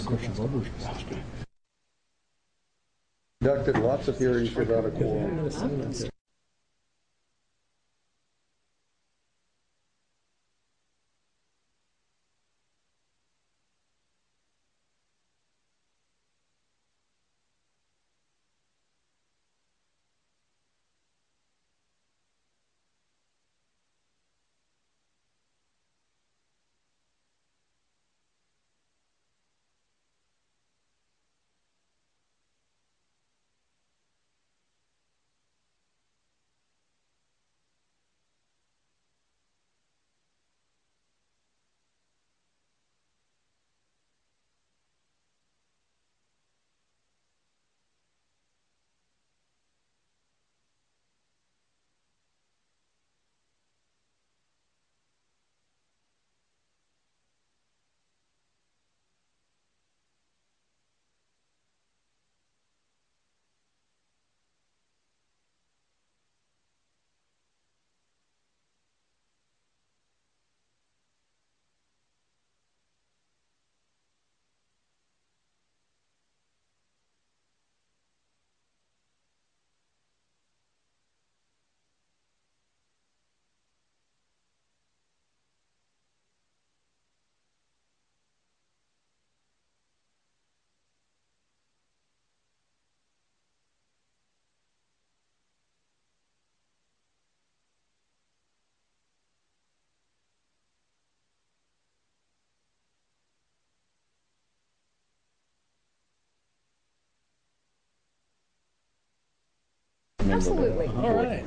Conducted lots of hearings without a quorum. Absolutely. All right.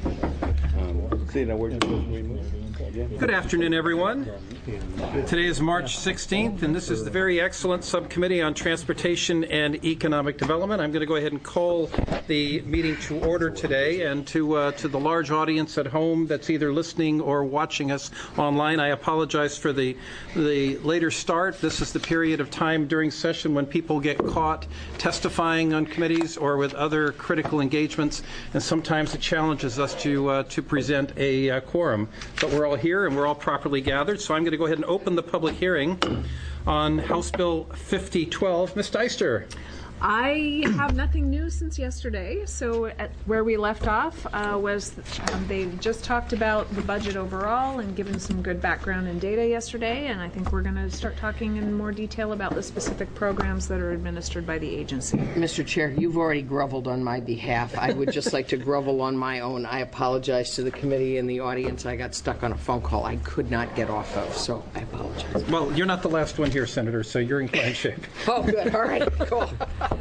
Good afternoon, everyone. Today is March 16th, and this is the very excellent Subcommittee on Transportation and Economic Development. I'm going to go ahead and call the meeting to order today, and to the large audience at home that's either listening or watching us online, I apologize for the later start. This is the period of time during session when people get caught testifying on committees or with other critical engagements, and sometimes it challenges us to present a quorum. But we're all here and we're all properly gathered, so I'm going to go ahead and open the public hearing on House Bill 5012. Ms. Deister. I have nothing new since yesterday. So where we left off was they just talked about the budget overall and given some good background and data yesterday, and I think we're going to start talking in more detail about the specific programs that are administered by the agency. Mr. Chair, you've already groveled on my behalf. I would just like to grovel on my own. I apologize to the committee and the audience. I got stuck on a phone call I could not get off of, so I apologize. Well, you're not the last one here, Senator, so you're in fine shape. Oh, good. All right. Cool.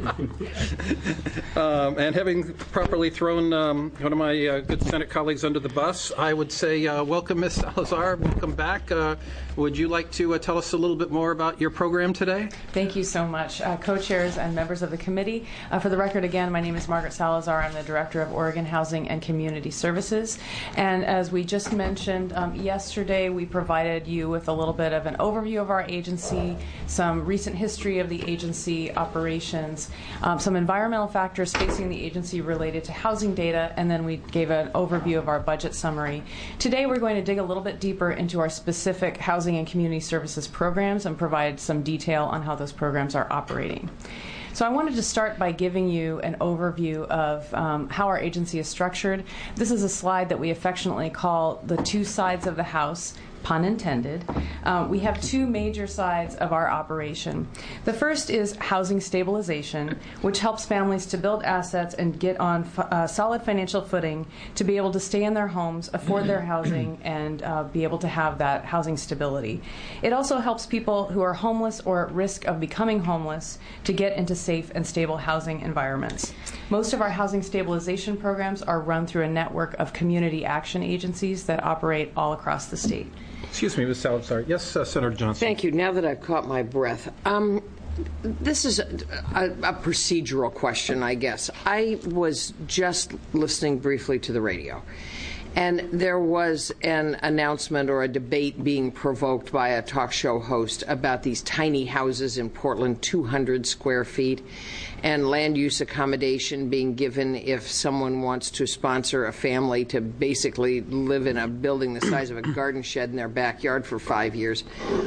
And having properly thrown one of my good Senate colleagues under the bus, I would say welcome, Ms. Salazar. Welcome back. Would you like to tell us a little bit more about your program today? Thank you so much, co-chairs and members of the committee. For the record, again, my name is Margaret Salazar. I'm the Director of Oregon Housing and Community Services. And as we just mentioned yesterday, we provided you with a little bit of an overview of our agency, some recent history of the agency operations, some environmental factors facing the agency related to housing data, and then we gave an overview of our budget summary. Today we're going to dig a little bit deeper into our specific housing and community services programs and provide some detail on how those programs are operating. So I wanted to start by giving you an overview of how our agency is structured. This is a slide that we affectionately call the two sides of the house, pun intended. We have two major sides of our operation. The first is housing stabilization, which helps families to build assets and get on solid financial footing to be able to stay in their homes, afford their housing, and be able to have that housing stability. It also helps people who are homeless or at risk of becoming homeless to get into safe and stable housing environments. Most of our housing stabilization programs are run through a network of community action agencies that operate all across the state. Excuse me, Ms. Salazar. Yes, Senator Johnson. Thank you. Now that I've caught my breath, this is a procedural question, I guess. I was just listening briefly to the radio, and there was an announcement or a debate being provoked by a talk show host about these tiny houses in Portland, 200 square feet, and land use accommodation being given if someone wants to sponsor a family to basically live in a building the size of a garden shed in their backyard for 5 years.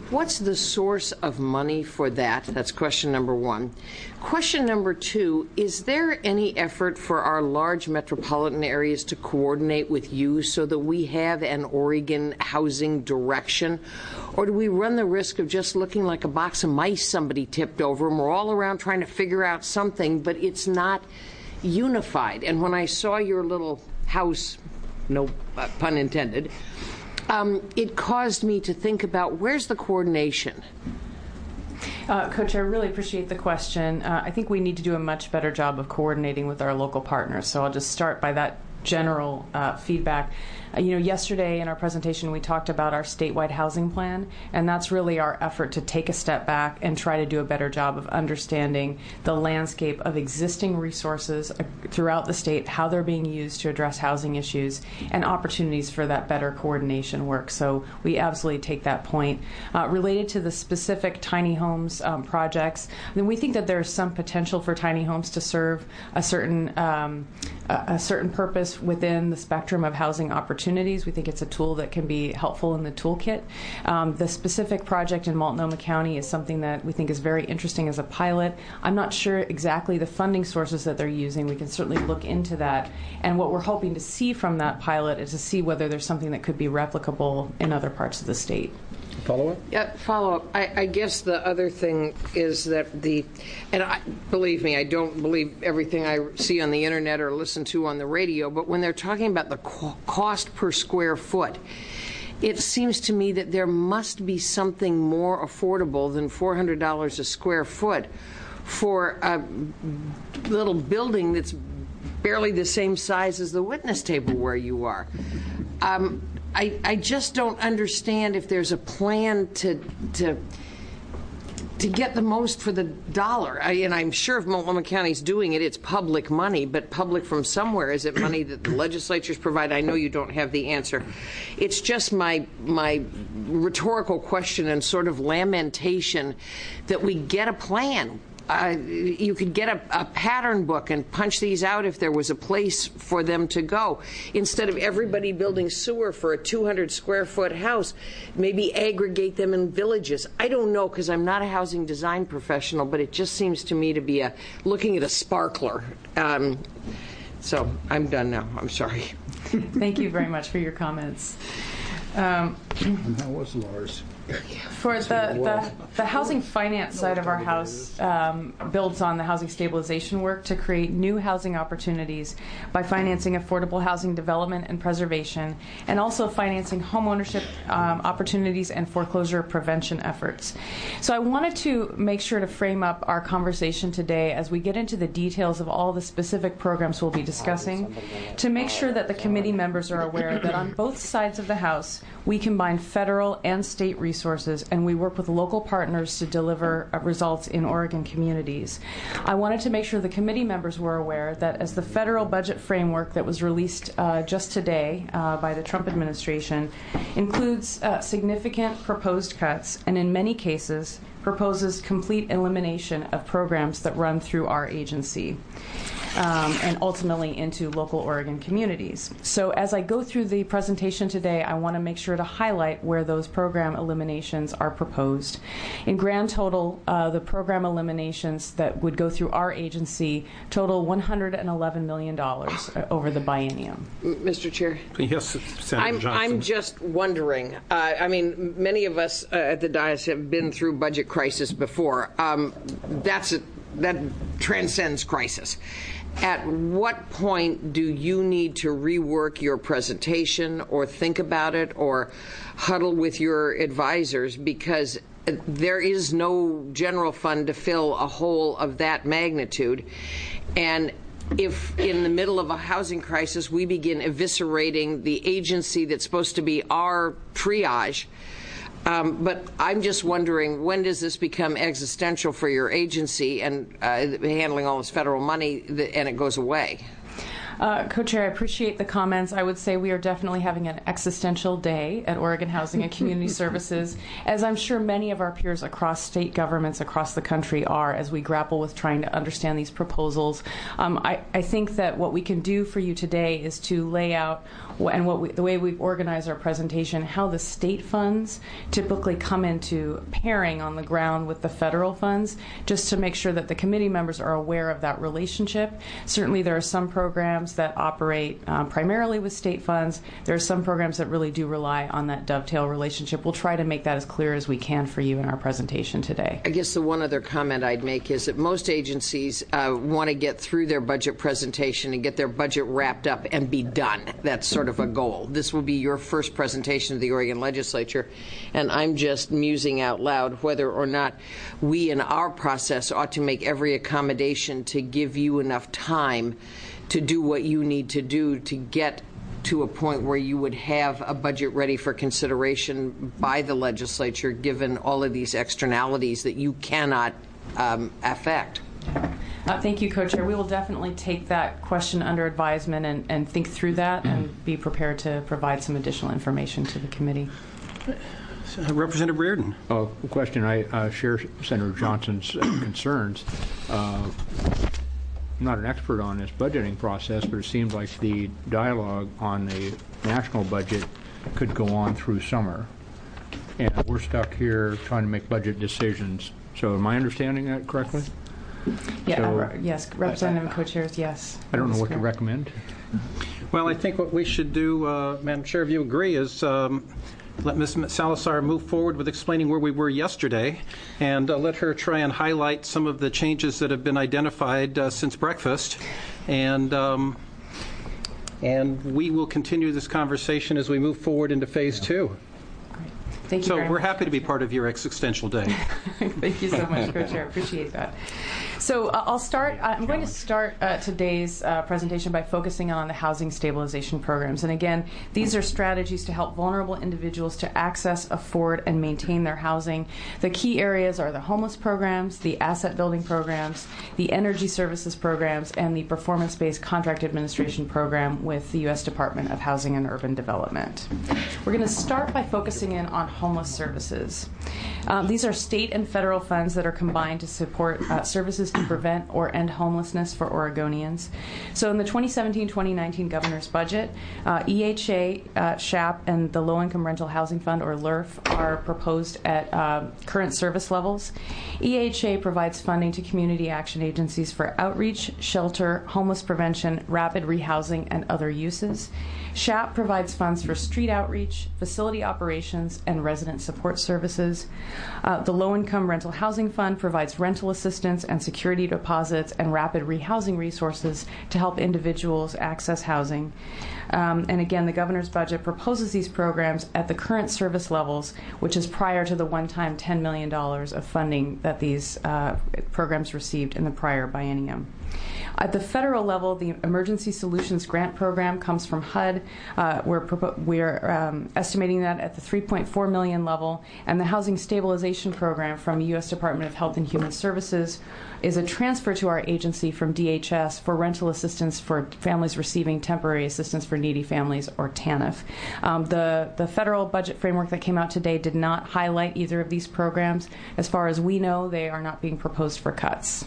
What's the source of money for that? That's question number one. Question number two, is there any effort for our large metropolitan areas to coordinate with you so that we have an Oregon housing direction? Or do we run the risk of just looking like a box of mice somebody tipped over, and we're all around trying to figure out something, but it's not unified? And when I saw your little house, no pun intended, it caused me to think about, where's the coordination? Coach, I really appreciate the question. I think we need to do a much better job of coordinating with our local partners. So I'll just start by that general feedback. Yesterday in our presentation we talked about our statewide housing plan, and that's really our effort to take a step back and try to do a better job of understanding the landscape of existing resources throughout the state, how they're being used to address housing issues, and opportunities for that better coordination work. So we absolutely take that point. Related to the specific tiny homes projects, then we think that there's some potential for tiny homes to serve a certain purpose within the spectrum of housing opportunities. We think it's a tool that can be helpful in the toolkit. The specific project in Multnomah County is something that we think is very interesting as a pilot. I'm not sure exactly the funding sources that they're using. We can certainly look into that. And what we're hoping to see from that pilot is to see whether there's something that could be replicable in other parts of the state. Follow-up? Yeah, follow-up. I guess the other thing is that believe me, I don't believe everything I see on the internet or listen to on the radio, but when they're talking about the cost per square foot, it seems to me that there must be something more affordable than $400 a square foot for a little building that's barely the same size as the witness table where you are. I just don't understand if there's a plan to get the most for the dollar. And I'm sure if Multnomah County's doing it, it's public money, but public from somewhere. Is it money that the legislatures provide? I know you don't have the answer. It's just my rhetorical question and sort of lamentation that we get a plan. You could get a pattern book and punch these out if there was a place for them to go. Instead of everybody building sewer for a 200 square foot house, maybe aggregate them in villages. I don't know, because I'm not a housing design professional, but it just seems to me to be looking at a sparkler. So I'm done now. I'm sorry. Thank you very much for your comments. And that was Lars. For the housing finance side of our house builds on the housing stabilization work to create new housing opportunities by financing affordable housing development and preservation, and also financing homeownership opportunities and foreclosure prevention efforts. So I wanted to make sure to frame up our conversation today as we get into the details of all the specific programs we'll be discussing, to make sure that the committee members are aware that on both sides of the House we combine federal and state resources, and we work with local partners to deliver results in Oregon communities. I wanted to make sure the committee members were aware that as the federal budget framework that was released just today by the Trump administration includes significant proposed cuts, and in many cases proposes complete elimination of programs that run through our agency. And ultimately into local Oregon communities. So as I go through the presentation today, I want to make sure to highlight where those program eliminations are proposed. In grand total, the program eliminations that would go through our agency total $111 million over the biennium. Mr. Chair? Yes, Senator Johnson. I'm just wondering, many of us at the dais have been through budget crisis before. That transcends crisis. At what point do you need to rework your presentation or think about it or huddle with your advisors, because there is no general fund to fill a hole of that magnitude? And if in the middle of a housing crisis we begin eviscerating the agency that's supposed to be our triage, but I'm just wondering, when does this become existential for your agency and handling all this federal money and it goes away? Co-Chair, I appreciate the comments. I would say we are definitely having an existential day at Oregon Housing and Community Services, as I'm sure many of our peers across state governments across the country are, as we grapple with trying to understand these proposals. I think that what we can do for you today is to lay out, and the way we've organized our presentation, how the state funds typically come into pairing on the ground with the federal funds, just to make sure that the committee members are aware of that relationship. Certainly there are some programs that operate primarily with state funds. There are some programs that really do rely on that dovetail relationship. We'll try to make that as clear as we can for you in our presentation today. I guess the one other comment I'd make is that most agencies want to get through their budget presentation and get their budget wrapped up and be done. That's sort of a goal. This will be your first presentation to the Oregon Legislature, and I'm just musing out loud whether or not we in our process ought to make every accommodation to give you enough time to do what you need to do to get to a point where you would have a budget ready for consideration by the legislature, given all of these externalities that you cannot affect. Thank you, Co-Chair. We will definitely take that question under advisement and think through that and be prepared to provide some additional information to the committee. Representative Reardon. Question. I share Senator Johnson's concerns. I'm not an expert on this budgeting process, but it seems like the dialogue on the national budget could go on through summer. And we're stuck here trying to make budget decisions. So am I understanding that correctly? Yeah, So, yes, Representative and Co-Chairs, yes. I don't know what to recommend. Well, I think what we should do, Madam Chair, if you agree, is let Ms. Salazar move forward with explaining where we were yesterday, and let her try and highlight some of the changes that have been identified since breakfast. And we will continue this conversation as we move forward into Phase 2. Thank you So very we're much, happy to be part of your existential day. Thank you so much, Co-Chair. Appreciate that. So I'm going to start today's presentation by focusing on the housing stabilization programs. And again, these are strategies to help vulnerable individuals to access, afford, and maintain their housing. The key areas are the homeless programs, the asset building programs, the energy services programs, and the performance-based contract administration program with the U.S. Department of Housing and Urban Development. We're going to start by focusing in on homeless services. These are state and federal funds that are combined to support services to prevent or end homelessness for Oregonians. So in the 2017-2019 governor's budget, EHA, SHAP, and the Low Income Rental Housing Fund, or LIRF, are proposed at current service levels. EHA provides funding to community action agencies for outreach, shelter, homeless prevention, rapid rehousing, and other uses. SHAP provides funds for street outreach, facility operations, and resident support services. The Low Income Rental Housing Fund provides rental assistance and security deposits and rapid rehousing resources to help individuals access housing. And again, the governor's budget proposes these programs at the current service levels, which is prior to the one-time $10 million of funding that these programs received in the prior biennium. At the federal level, the Emergency Solutions Grant Program comes from HUD. We're estimating that at the $3.4 million level, and the Housing Stabilization Program from U.S. Department of Health and Human Services is a transfer to our agency from DHS for rental assistance for families receiving temporary assistance for needy families, or TANF. The federal budget framework that came out today did not highlight either of these programs. As far as we know, they are not being proposed for cuts.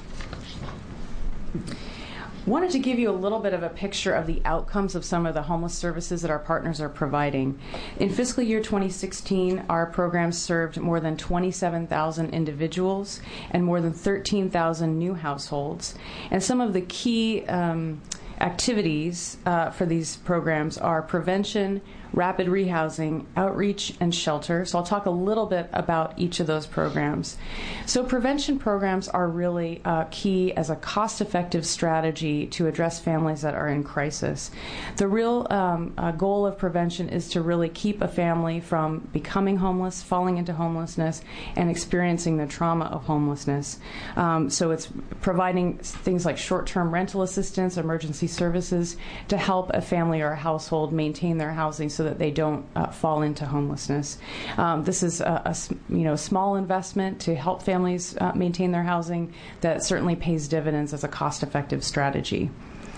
Wanted to give you a little bit of a picture of the outcomes of some of the homeless services that our partners are providing. In fiscal year 2016, our programs served more than 27,000 individuals and more than 13,000 new households. And some of the key activities for these programs are prevention, rapid rehousing, outreach, and shelter. So I'll talk a little bit about each of those programs. So prevention programs are really key as a cost-effective strategy to address families that are in crisis. The real goal of prevention is to really keep a family from becoming homeless, falling into homelessness, and experiencing the trauma of homelessness. So it's providing things like short-term rental assistance, emergency services to help a family or a household maintain their housing so that they don't fall into homelessness. This is a small investment to help families maintain their housing that certainly pays dividends as a cost-effective strategy.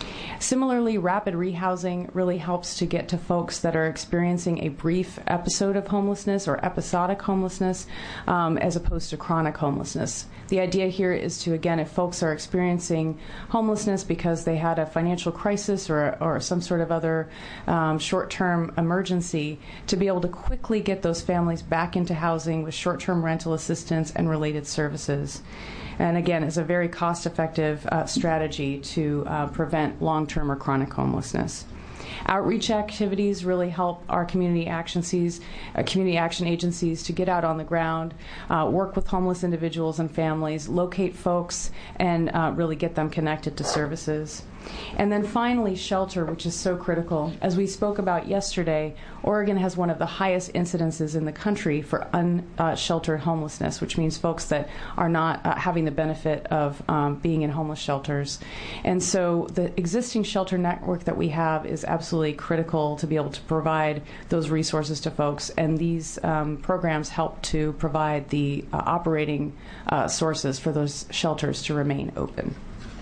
Similarly, rapid rehousing really helps to get to folks that are experiencing a brief episode of homelessness or episodic homelessness as opposed to chronic homelessness. The idea here is to, again, if folks are experiencing homelessness because they had a financial crisis or some sort of other short-term emergency, to be able to quickly get those families back into housing with short-term rental assistance and related services. And again, it's a very cost-effective strategy to prevent long-term or chronic homelessness. Outreach activities really help our community action agencies to get out on the ground, work with homeless individuals and families, locate folks, and really get them connected to services. And then finally, shelter, which is so critical. As we spoke about yesterday, Oregon has one of the highest incidences in the country for unsheltered homelessness, which means folks that are not having the benefit of being in homeless shelters. And so the existing shelter network that we have is absolutely critical to be able to provide those resources to folks. And these programs help to provide the operating sources for those shelters to remain open.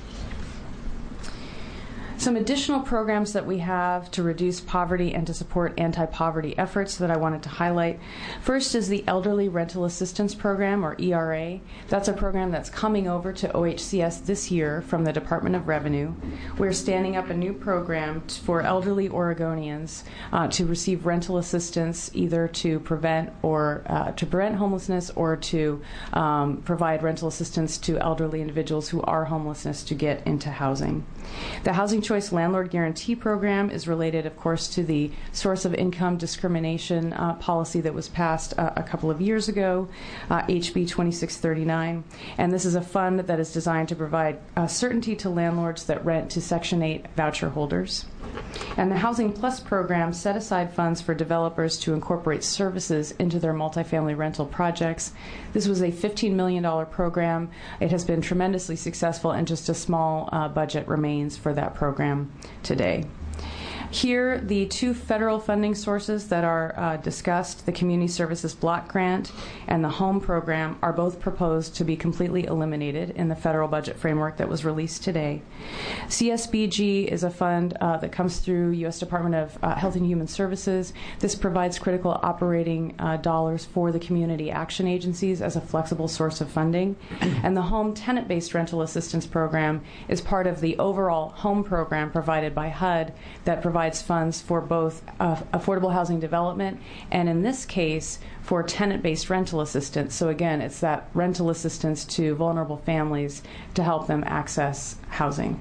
Some additional programs that we have to reduce poverty and to support anti-poverty efforts that I wanted to highlight. First is the Elderly Rental Assistance Program, or ERA. That's a program that's coming over to OHCS this year from the Department of Revenue. We're standing up a new program for elderly Oregonians to receive rental assistance, either to prevent homelessness or to provide rental assistance to elderly individuals who are homeless to get into housing. The Housing Choice Landlord Guarantee Program is related, of course, to the source of income discrimination policy that was passed a couple of years ago, HB 2639. And this is a fund that is designed to provide certainty to landlords that rent to Section 8 voucher holders. And the Housing Plus program set aside funds for developers to incorporate services into their multifamily rental projects. This was a $15 million program. It has been tremendously successful, and just a small budget remains for that program today. Here, the two federal funding sources that are discussed, the Community Services Block Grant and the HOME program, are both proposed to be completely eliminated in the federal budget framework that was released today. CSBG is a fund that comes through U.S. Department of Health and Human Services. This provides critical operating dollars for the community action agencies as a flexible source of funding. And the HOME tenant-based rental assistance program is part of the overall HOME program provided by HUD that provides funds for both affordable housing development and, in this case, for tenant-based rental assistance. So again, it's that rental assistance to vulnerable families to help them access housing.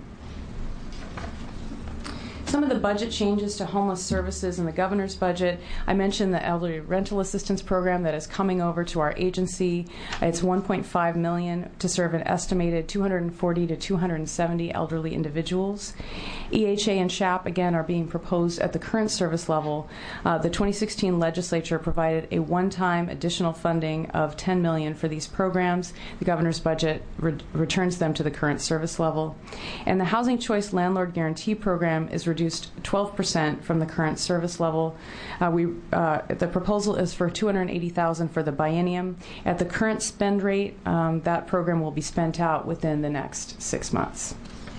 Some of the budget changes to homeless services in the governor's budget. I mentioned the elderly rental assistance program that is coming over to our agency. It's $1.5 million to serve an estimated 240 to 270 elderly individuals. EHA and SHAP, again, are being proposed at the current service level. The 2016 legislature provided a one-time additional funding of $10 million for these programs. The governor's budget returns them to the current service level. And the Housing Choice Landlord Guarantee Program is reduced 12% from the current service level. The proposal is for $280,000 for the biennium. At the current spend rate, that program will be spent out within the next 6 months.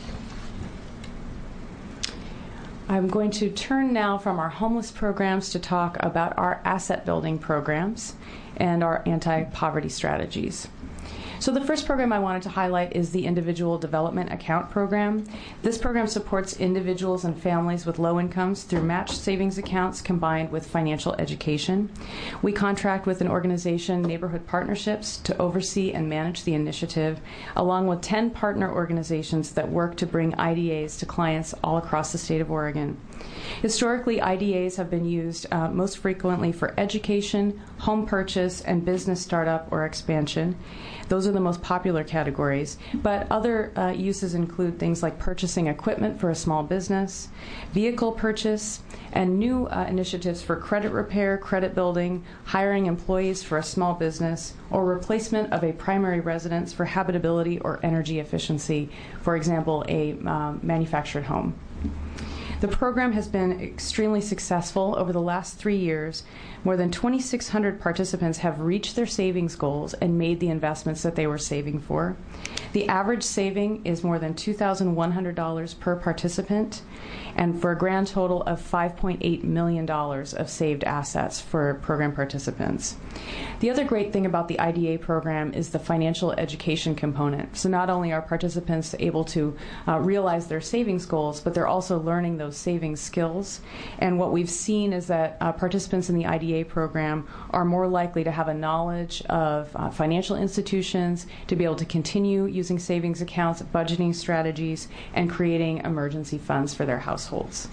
I'm going to turn now from our homeless programs to talk about our asset building programs and our anti-poverty strategies. So the first program I wanted to highlight is the Individual Development Account Program. This program supports individuals and families with low incomes through matched savings accounts combined with financial education. We contract with an organization, Neighborhood Partnerships, to oversee and manage the initiative, along with 10 partner organizations that work to bring IDAs to clients all across the state of Oregon. Historically, IDAs have been used most frequently for education, home purchase, and business startup or expansion. Those are the most popular categories, but other uses include things like purchasing equipment for a small business, vehicle purchase, and new initiatives for credit repair, credit building, hiring employees for a small business, or replacement of a primary residence for habitability or energy efficiency, for example, a manufactured home. The program has been extremely successful over the last 3 years. More than 2,600 participants have reached their savings goals and made the investments that they were saving for. The average saving is more than $2,100 per participant, and for a grand total of $5.8 million of saved assets for program participants. The other great thing about the IDA program is the financial education component. So not only are participants able to realize their savings goals, but they're also learning those savings skills. And what we've seen is that participants in the IDA program are more likely to have a knowledge of financial institutions, to be able to continue using savings accounts, budgeting strategies, and creating emergency funds for their households.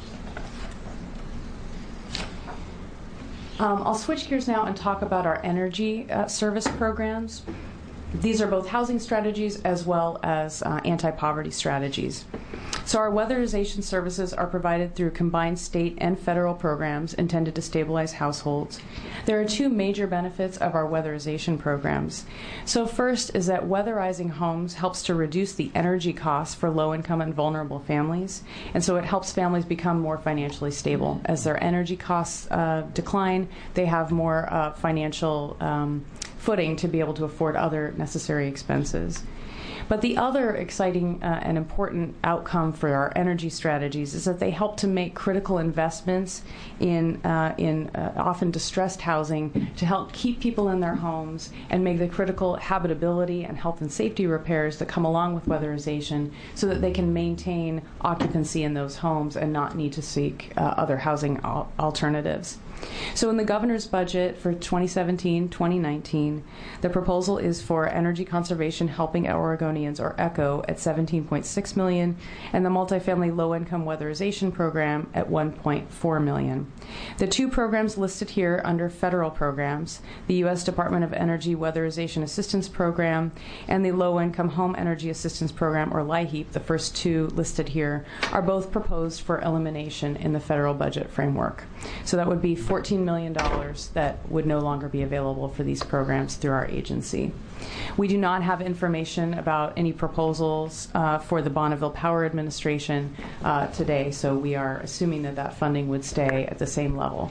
I'll switch gears now and talk about our energy service programs. These are both housing strategies as well as anti-poverty strategies. So our weatherization services are provided through combined state and federal programs intended to stabilize households. There are two major benefits of our weatherization programs. So first is that weatherizing homes helps to reduce the energy costs for low-income and vulnerable families, and so it helps families become more financially stable. As their energy costs decline, they have more financial footing to be able to afford other necessary expenses. But the other exciting and important outcome for our energy strategies is that they help to make critical investments in often distressed housing to help keep people in their homes and make the critical habitability and health and safety repairs that come along with weatherization so that they can maintain occupancy in those homes and not need to seek other housing alternatives. So in the governor's budget for 2017-2019, the proposal is for Energy Conservation Helping Oregonians, or ECHO, at $17.6 million, and the Multifamily Low-Income Weatherization Program at $1.4 million. The two programs listed here under federal programs, the U.S. Department of Energy Weatherization Assistance Program and the Low-Income Home Energy Assistance Program, or LIHEAP, the first two listed here, are both proposed for elimination in the federal budget framework. So that would be $14 million that would no longer be available for these programs through our agency. We do not have information about any proposals for the Bonneville Power Administration today, so we are assuming that that funding would stay at the same level.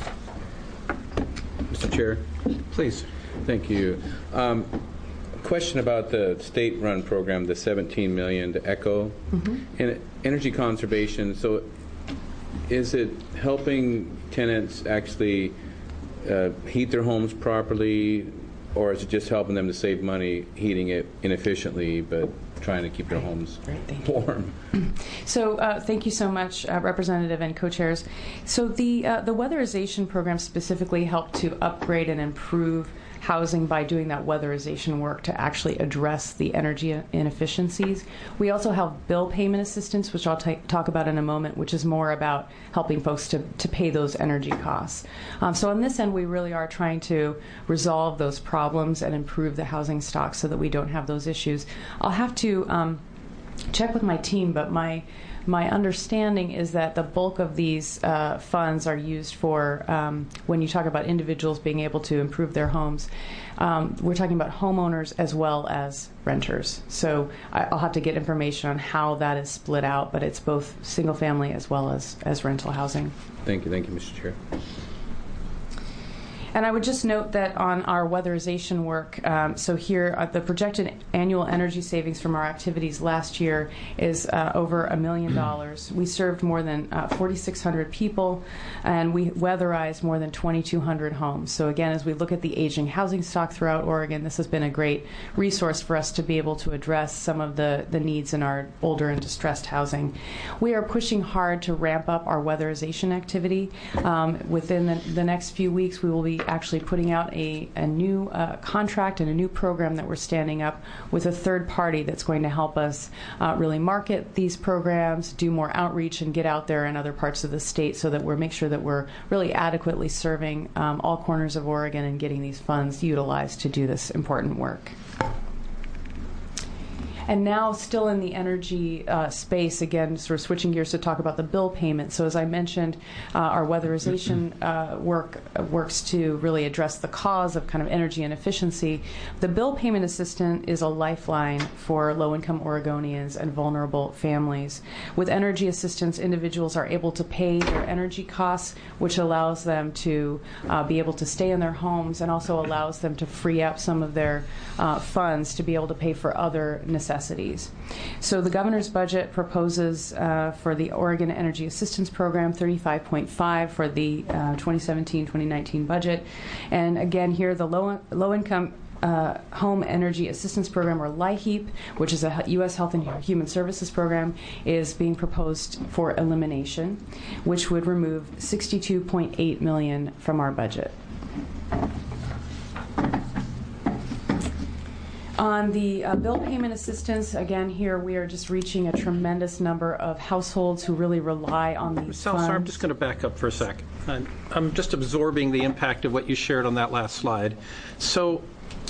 Mr. Chair. Please. Thank you. Question about the state-run program, the $17 million to ECHO. And energy conservation, so is it helping tenants actually heat their homes properly, or is it just helping them to save money heating it inefficiently but trying to keep their homes warm? So thank you so much, Representative and co-chairs. So the weatherization program specifically helped to upgrade and improve housing by doing that weatherization work to actually address the energy inefficiencies. We also have bill payment assistance, which I'll talk about in a moment, which is more about helping folks to pay those energy costs. So on this end, we really are trying to resolve those problems and improve the housing stock so that we don't have those issues. I'll have to check with my team, but my understanding is that the bulk of these funds are used for, when you talk about individuals being able to improve their homes, we're talking about homeowners as well as renters. So I'll have to get information on how that is split out, but it's both single family as well as rental housing. Thank you, Mr. Chair. And I would just note that on our weatherization work, so here the projected annual energy savings from our activities last year is over $1 million. We served more than 4,600 people, and we weatherized more than 2,200 homes. So again, as we look at the aging housing stock throughout Oregon, this has been a great resource for us to be able to address some of the needs in our older and distressed housing. We are pushing hard to ramp up our weatherization activity. Within the next few weeks, we will be actually putting out a new contract and a new program that we're standing up with a third party that's going to help us really market these programs, do more outreach, and get out there in other parts of the state so that we're make sure that we're really adequately serving all corners of Oregon and getting these funds utilized to do this important work. And now still in the energy space, again, sort of switching gears to talk about the bill payment. So as I mentioned, our weatherization works to really address the cause of kind of energy inefficiency. The bill payment assistance is a lifeline for low-income Oregonians and vulnerable families. With energy assistance, individuals are able to pay their energy costs, which allows them to be able to stay in their homes and also allows them to free up some of their funds to be able to pay for other necessities. So the governor's budget proposes for the Oregon Energy Assistance Program $35.5 for the 2017-2019 budget. And again, here the low-income Home Energy Assistance Program, or LIHEAP, which is a U.S. Health and Human Services program, is being proposed for elimination, which would remove $62.8 million from our budget. On the bill payment assistance, again, here we are just reaching a tremendous number of households who really rely on these funds. Salazar, I'm just going to back up for a sec. I'm just absorbing the impact of what you shared on that last slide. So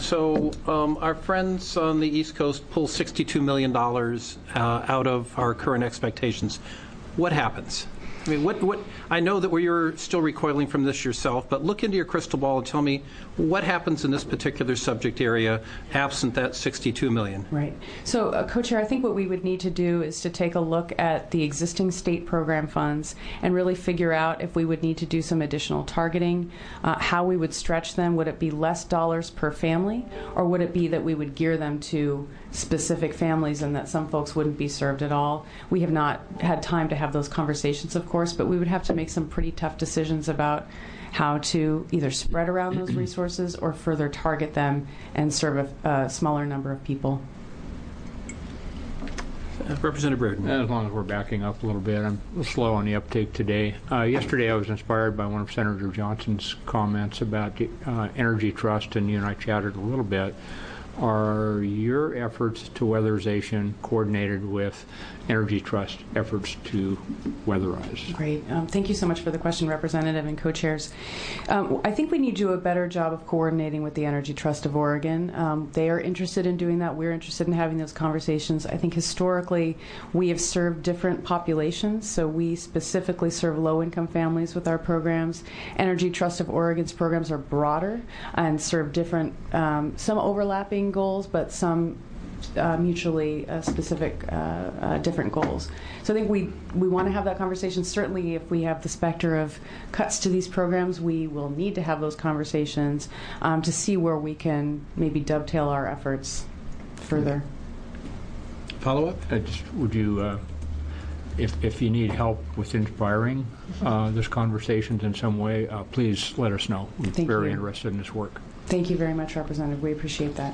our friends on the East Coast pull $62 million out of our current expectations. What happens? I mean, what? I know that you're still recoiling from this yourself, but look into your crystal ball and tell me what happens in this particular subject area absent that $62 million. Right. So, Co-Chair, I think what we would need to do is to take a look at the existing state program funds and really figure out if we would need to do some additional targeting, how we would stretch them. Would it be less dollars per family, or would it be that we would gear them to specific families and that some folks wouldn't be served at all? We have not had time to have those conversations, of course, but we would have to make some pretty tough decisions about how to either spread around those resources or further target them and serve a smaller number of people. Representative Breeden. As long as we're backing up a little bit, I'm a little slow on the uptake today. Yesterday I was inspired by one of Senator Johnson's comments about the Energy Trust, and you and I chatted a little bit. Are your efforts to weatherization coordinated with Energy Trust efforts to weatherize? Great. Thank you so much for the question, Representative and co-chairs. I think we need to do a better job of coordinating with the Energy Trust of Oregon. They are interested in doing that. We're interested in having those conversations. I think historically we have served different populations, so we specifically serve low-income families with our programs. Energy Trust of Oregon's programs are broader and serve different, some overlapping goals, but some mutually specific different goals. So I think we want to have that conversation. Certainly if we have the specter of cuts to these programs, we will need to have those conversations to see where we can maybe dovetail our efforts further. Follow-up? Would you, if you need help with inspiring this conversations in some way, please let us know. We're very interested in this work. Thank you very much, Representative. We appreciate that.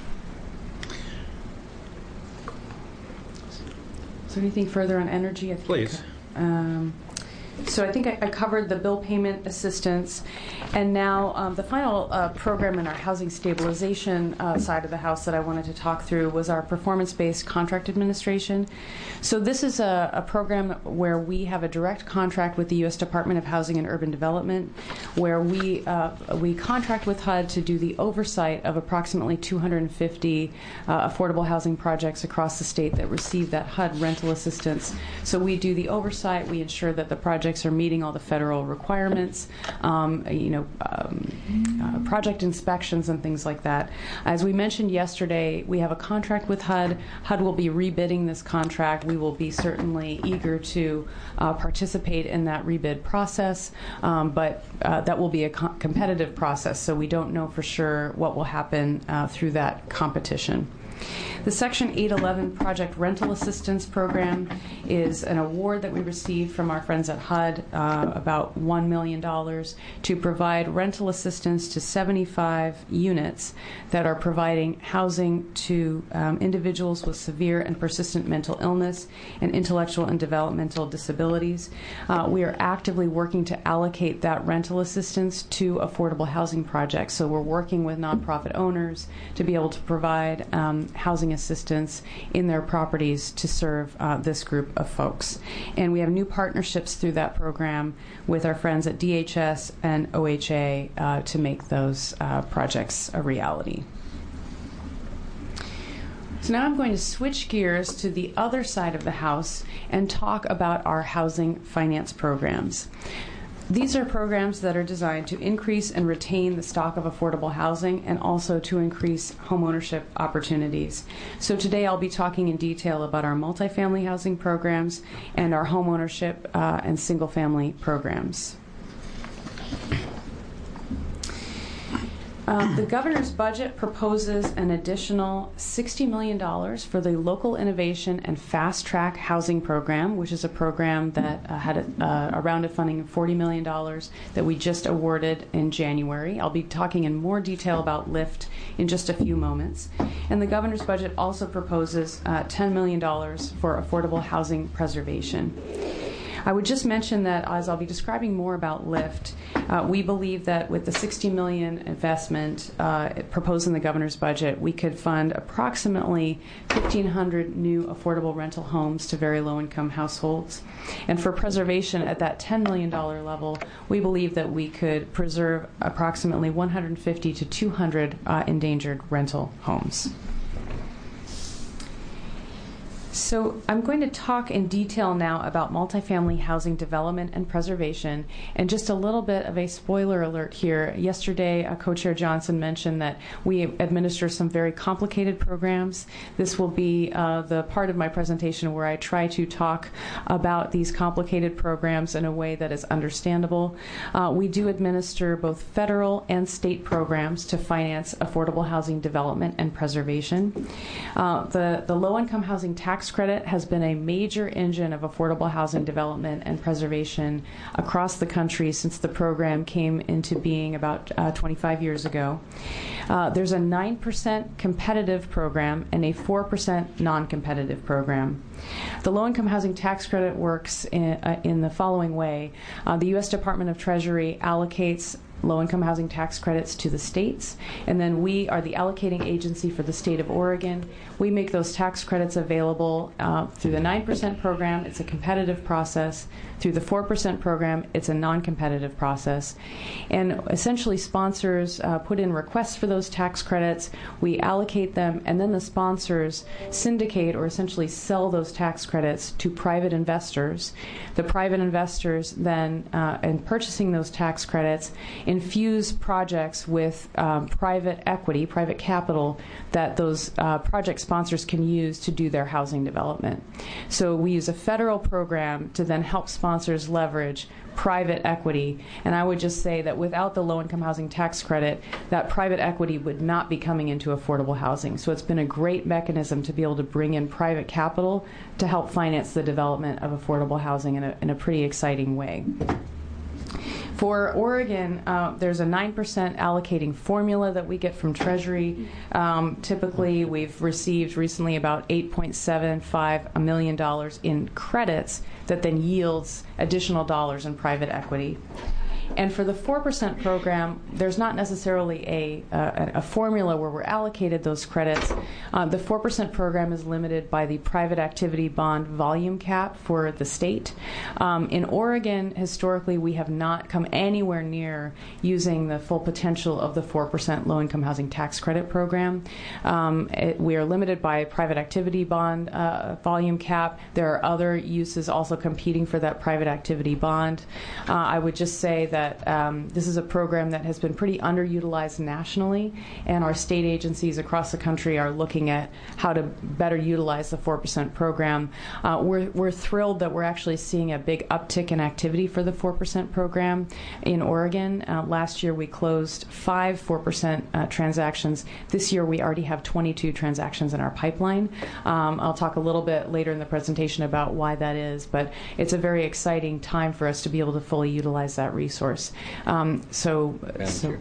Is there anything further on energy? Please. So I think I covered the bill payment assistance, and now the final program in our housing stabilization side of the house that I wanted to talk through was our performance-based contract administration. So this is a program where we have a direct contract with the U.S. Department of Housing and Urban Development, where we contract with HUD to do the oversight of approximately 250 affordable housing projects across the state that receive that HUD rental assistance. So we do the oversight, we ensure that the projects are meeting all the federal requirements, project inspections and things like that. As we mentioned yesterday, we have a contract with HUD. HUD will be rebidding this contract. We will be certainly eager to participate in that rebid process, but that will be a competitive process, so we don't know for sure what will happen through that competition. The Section 811 Project Rental Assistance Program is an award that we received from our friends at HUD, about $1 million, to provide rental assistance to 75 units that are providing housing to individuals with severe and persistent mental illness and intellectual and developmental disabilities. We are actively working to allocate that rental assistance to affordable housing projects. So we're working with nonprofit owners to be able to provide housing assistance in their properties to serve this group of folks. And we have new partnerships through that program with our friends at DHS and OHA to make those projects a reality. So now I'm going to switch gears to the other side of the house and talk about our housing finance programs. These are programs that are designed to increase and retain the stock of affordable housing and also to increase homeownership opportunities. So today I'll be talking in detail about our multifamily housing programs and our homeownership and single-family programs. The governor's budget proposes an additional $60 million for the Local Innovation and Fast Track Housing Program, which is a program that had a round of funding of $40 million that we just awarded in January. I'll be talking in more detail about LIFT in just a few moments. And the governor's budget also proposes $10 million for affordable housing preservation. I would just mention that as I'll be describing more about LIFT, we believe that with the $60 million investment proposed in the governor's budget, we could fund approximately 1,500 new affordable rental homes to very low-income households. And for preservation at that $10 million level, we believe that we could preserve approximately 150 to 200 endangered rental homes. So I'm going to talk in detail now about multifamily housing development and preservation, and just a little bit of a spoiler alert here. Yesterday, Co-Chair Johnson mentioned that we administer some very complicated programs. This will be the part of my presentation where I try to talk about these complicated programs in a way that is understandable. We do administer both federal and state programs to finance affordable housing development and preservation. The low-income housing tax credit has been a major engine of affordable housing development and preservation across the country since the program came into being about 25 years ago. There's a 9% competitive program and a 4% non-competitive program. The low-income housing tax credit works in the following way. The U.S. Department of Treasury allocates low-income housing tax credits to the states, and then we are the allocating agency for the state of Oregon. We make those tax credits available through the 9% program. It's a competitive process. Through the 4% program, it's a non-competitive process. And essentially, sponsors put in requests for those tax credits. We allocate them, and then the sponsors syndicate or essentially sell those tax credits to private investors. The private investors then, in purchasing those tax credits, infuse projects with private equity, private capital that those project sponsors can use to do their housing development. So we use a federal program to then help sponsors leverage private equity. And I would just say that without the low-income housing tax credit, that private equity would not be coming into affordable housing. So it's been a great mechanism to be able to bring in private capital to help finance the development of affordable housing in a pretty exciting way. For Oregon, there's a 9% allocating formula that we get from Treasury. Typically, we've received recently about $8.75 million in credits that then yields additional dollars in private equity. And for the 4% program, there's not necessarily a formula where we're allocated those credits. The 4% program is limited by the private activity bond volume cap for the state. In Oregon, historically, we have not come anywhere near using the full potential of the 4% low-income housing tax credit program. We are limited by private activity bond volume cap. There are other uses also competing for that private activity bond. I would just say that this is a program that has been pretty underutilized nationally, and our state agencies across the country are looking at how to better utilize the 4% program. We're thrilled that we're actually seeing a big uptick in activity for the 4% program in Oregon. Last year we closed 5 4% transactions. This year we already have 22 transactions in our pipeline. I'll talk a little bit later in the presentation about why that is, but it's a very exciting time for us to be able to fully utilize that resource. Madam Chair.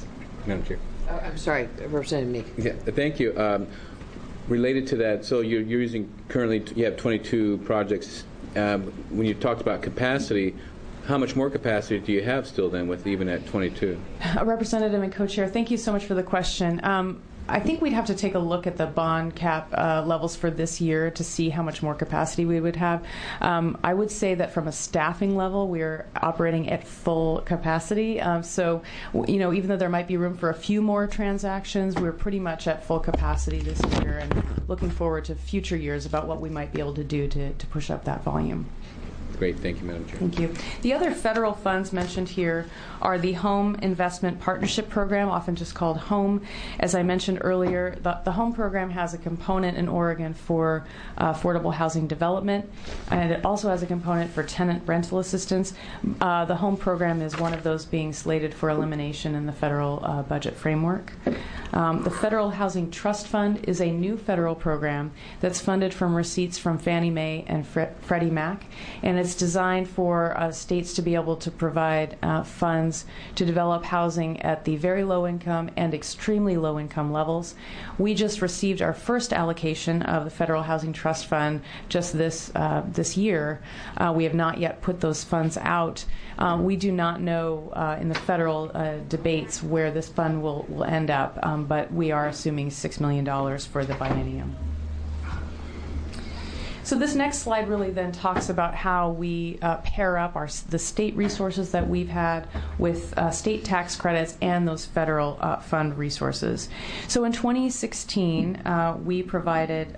I'm sorry, Representative Meek. Yeah, thank you. Related to that, so you're using currently, you have 22 projects. When you talked about capacity, how much more capacity do you have still then with even at 22? Representative and Co-Chair, thank you so much for the question. I think we'd have to take a look at the bond cap levels for this year to see how much more capacity we would have. I would say that from a staffing level, we're operating at full capacity. So, even though there might be room for a few more transactions, we're pretty much at full capacity this year, and looking forward to future years about what we might be able to do to push up that volume. Great. Thank you, Madam Chair. Thank you. The other federal funds mentioned here are the Home Investment Partnership Program, often just called HOME. As I mentioned earlier, the HOME program has a component in Oregon for affordable housing development, and it also has a component for tenant rental assistance. The HOME program is one of those being slated for elimination in the federal budget framework. The Federal Housing Trust Fund is a new federal program that's funded from receipts from Fannie Mae and Freddie Mac, and it's designed for states to be able to provide funds to develop housing at the very low income and extremely low income levels. We just received our first allocation of the Federal Housing Trust Fund just this year. We have not yet put those funds out. We do not know in the federal debates where this fund will end up, but we are assuming $6 million for the biennium. So this next slide really then talks about how we pair up the state resources that we've had with state tax credits and those federal fund resources. So in 2016, we provided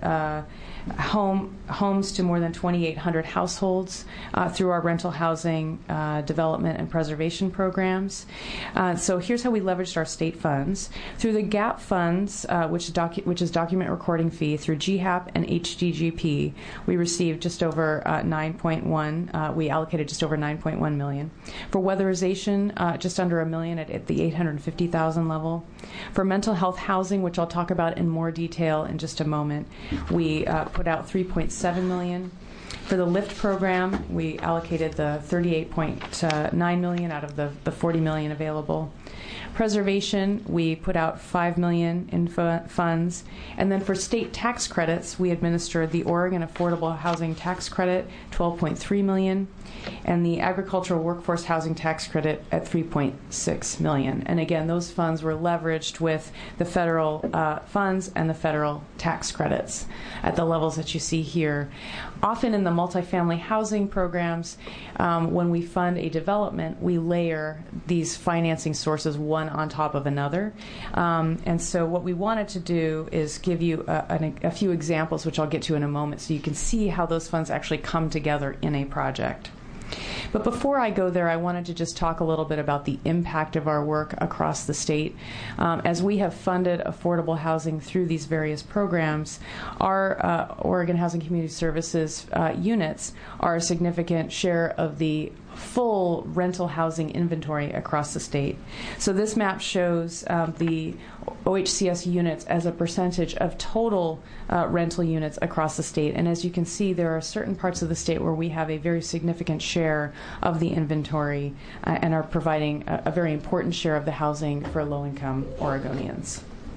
homes to more than 2,800 households through our rental housing development and preservation programs. So here's how we leveraged our state funds. Through the GAP funds, which is document recording fee, through GHAP and HDGP, we received just over we allocated just over $9.1 million. For weatherization, just under $1 million at the $850,000 level. For mental health housing, which I'll talk about in more detail in just a moment, we put out $3.7 million. For the LIFT program, we allocated the $38.9 million out of the $40 million available. Preservation, we put out $5 million in funds. And then for state tax credits, we administered the Oregon Affordable Housing Tax Credit, $12.3 million, and the Agricultural Workforce Housing Tax Credit at $3.6 million. And again, those funds were leveraged with the federal funds and the federal tax credits at the levels that you see here. Often in the multifamily housing programs, when we fund a development, we layer these financing sources one on top of another. And so what we wanted to do is give you a few examples, which I'll get to in a moment, so you can see how those funds actually come together in a project. But before I go there, I wanted to just talk a little bit about the impact of our work across the state. As we have funded affordable housing through these various programs, our Oregon Housing Community Services units are a significant share of the full rental housing inventory across the state. So this map shows the OHCS units as a percentage of total rental units across the state. And as you can see, there are certain parts of the state where we have a very significant share of the inventory and are providing a very important share of the housing for low-income Oregonians.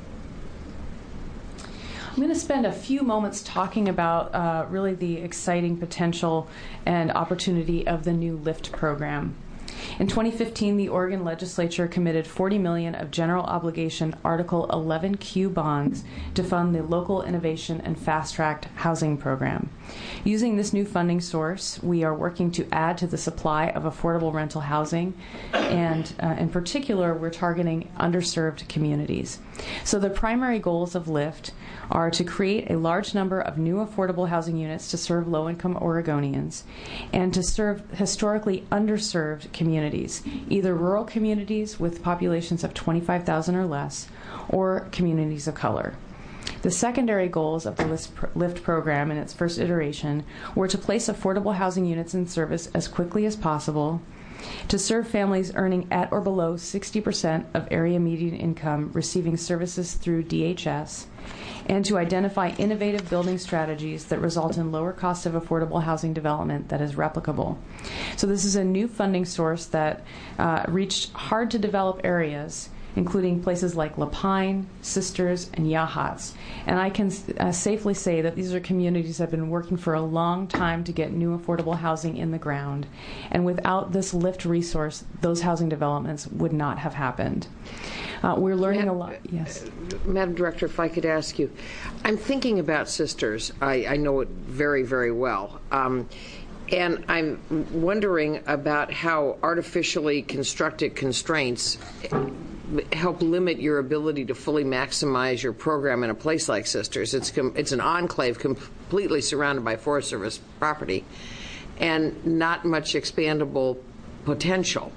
I'm going to spend a few moments talking about really the exciting potential and opportunity of the new LIFT program. In 2015, the Oregon legislature committed $40 million of general obligation Article 11Q bonds to fund the Local Innovation and Fast Track Housing Program. Using this new funding source, we are working to add to the supply of affordable rental housing, and in particular, we're targeting underserved communities. So the primary goals of LIFT are to create a large number of new affordable housing units to serve low-income Oregonians and to serve historically underserved communities, either rural communities with populations of 25,000 or less, or communities of color. The secondary goals of the LIFT program in its first iteration were to place affordable housing units in service as quickly as possible, to serve families earning at or below 60% of area median income receiving services through DHS, and to identify innovative building strategies that result in lower cost of affordable housing development that is replicable. So this is a new funding source that reached hard-to-develop areas including places like La Pine, Sisters, and Yachats. And I can safely say that these are communities that have been working for a long time to get new affordable housing in the ground. And without this LIFT resource, those housing developments would not have happened. We're learning a lot. Yes. Madam Director, if I could ask you, I'm thinking about Sisters. I know it very, very well. And I'm wondering about how artificially constructed constraints help limit your ability to fully maximize your program in a place like Sisters. It's an enclave completely surrounded by Forest Service property and not much expandable potential.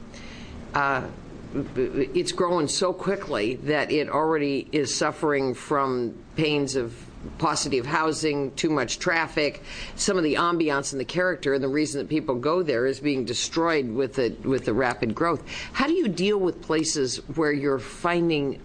It's growing so quickly that it already is suffering from pains of paucity of housing, too much traffic. Some of the ambiance and the character and the reason that people go there is being destroyed with the rapid growth. How do you deal with places where you're finding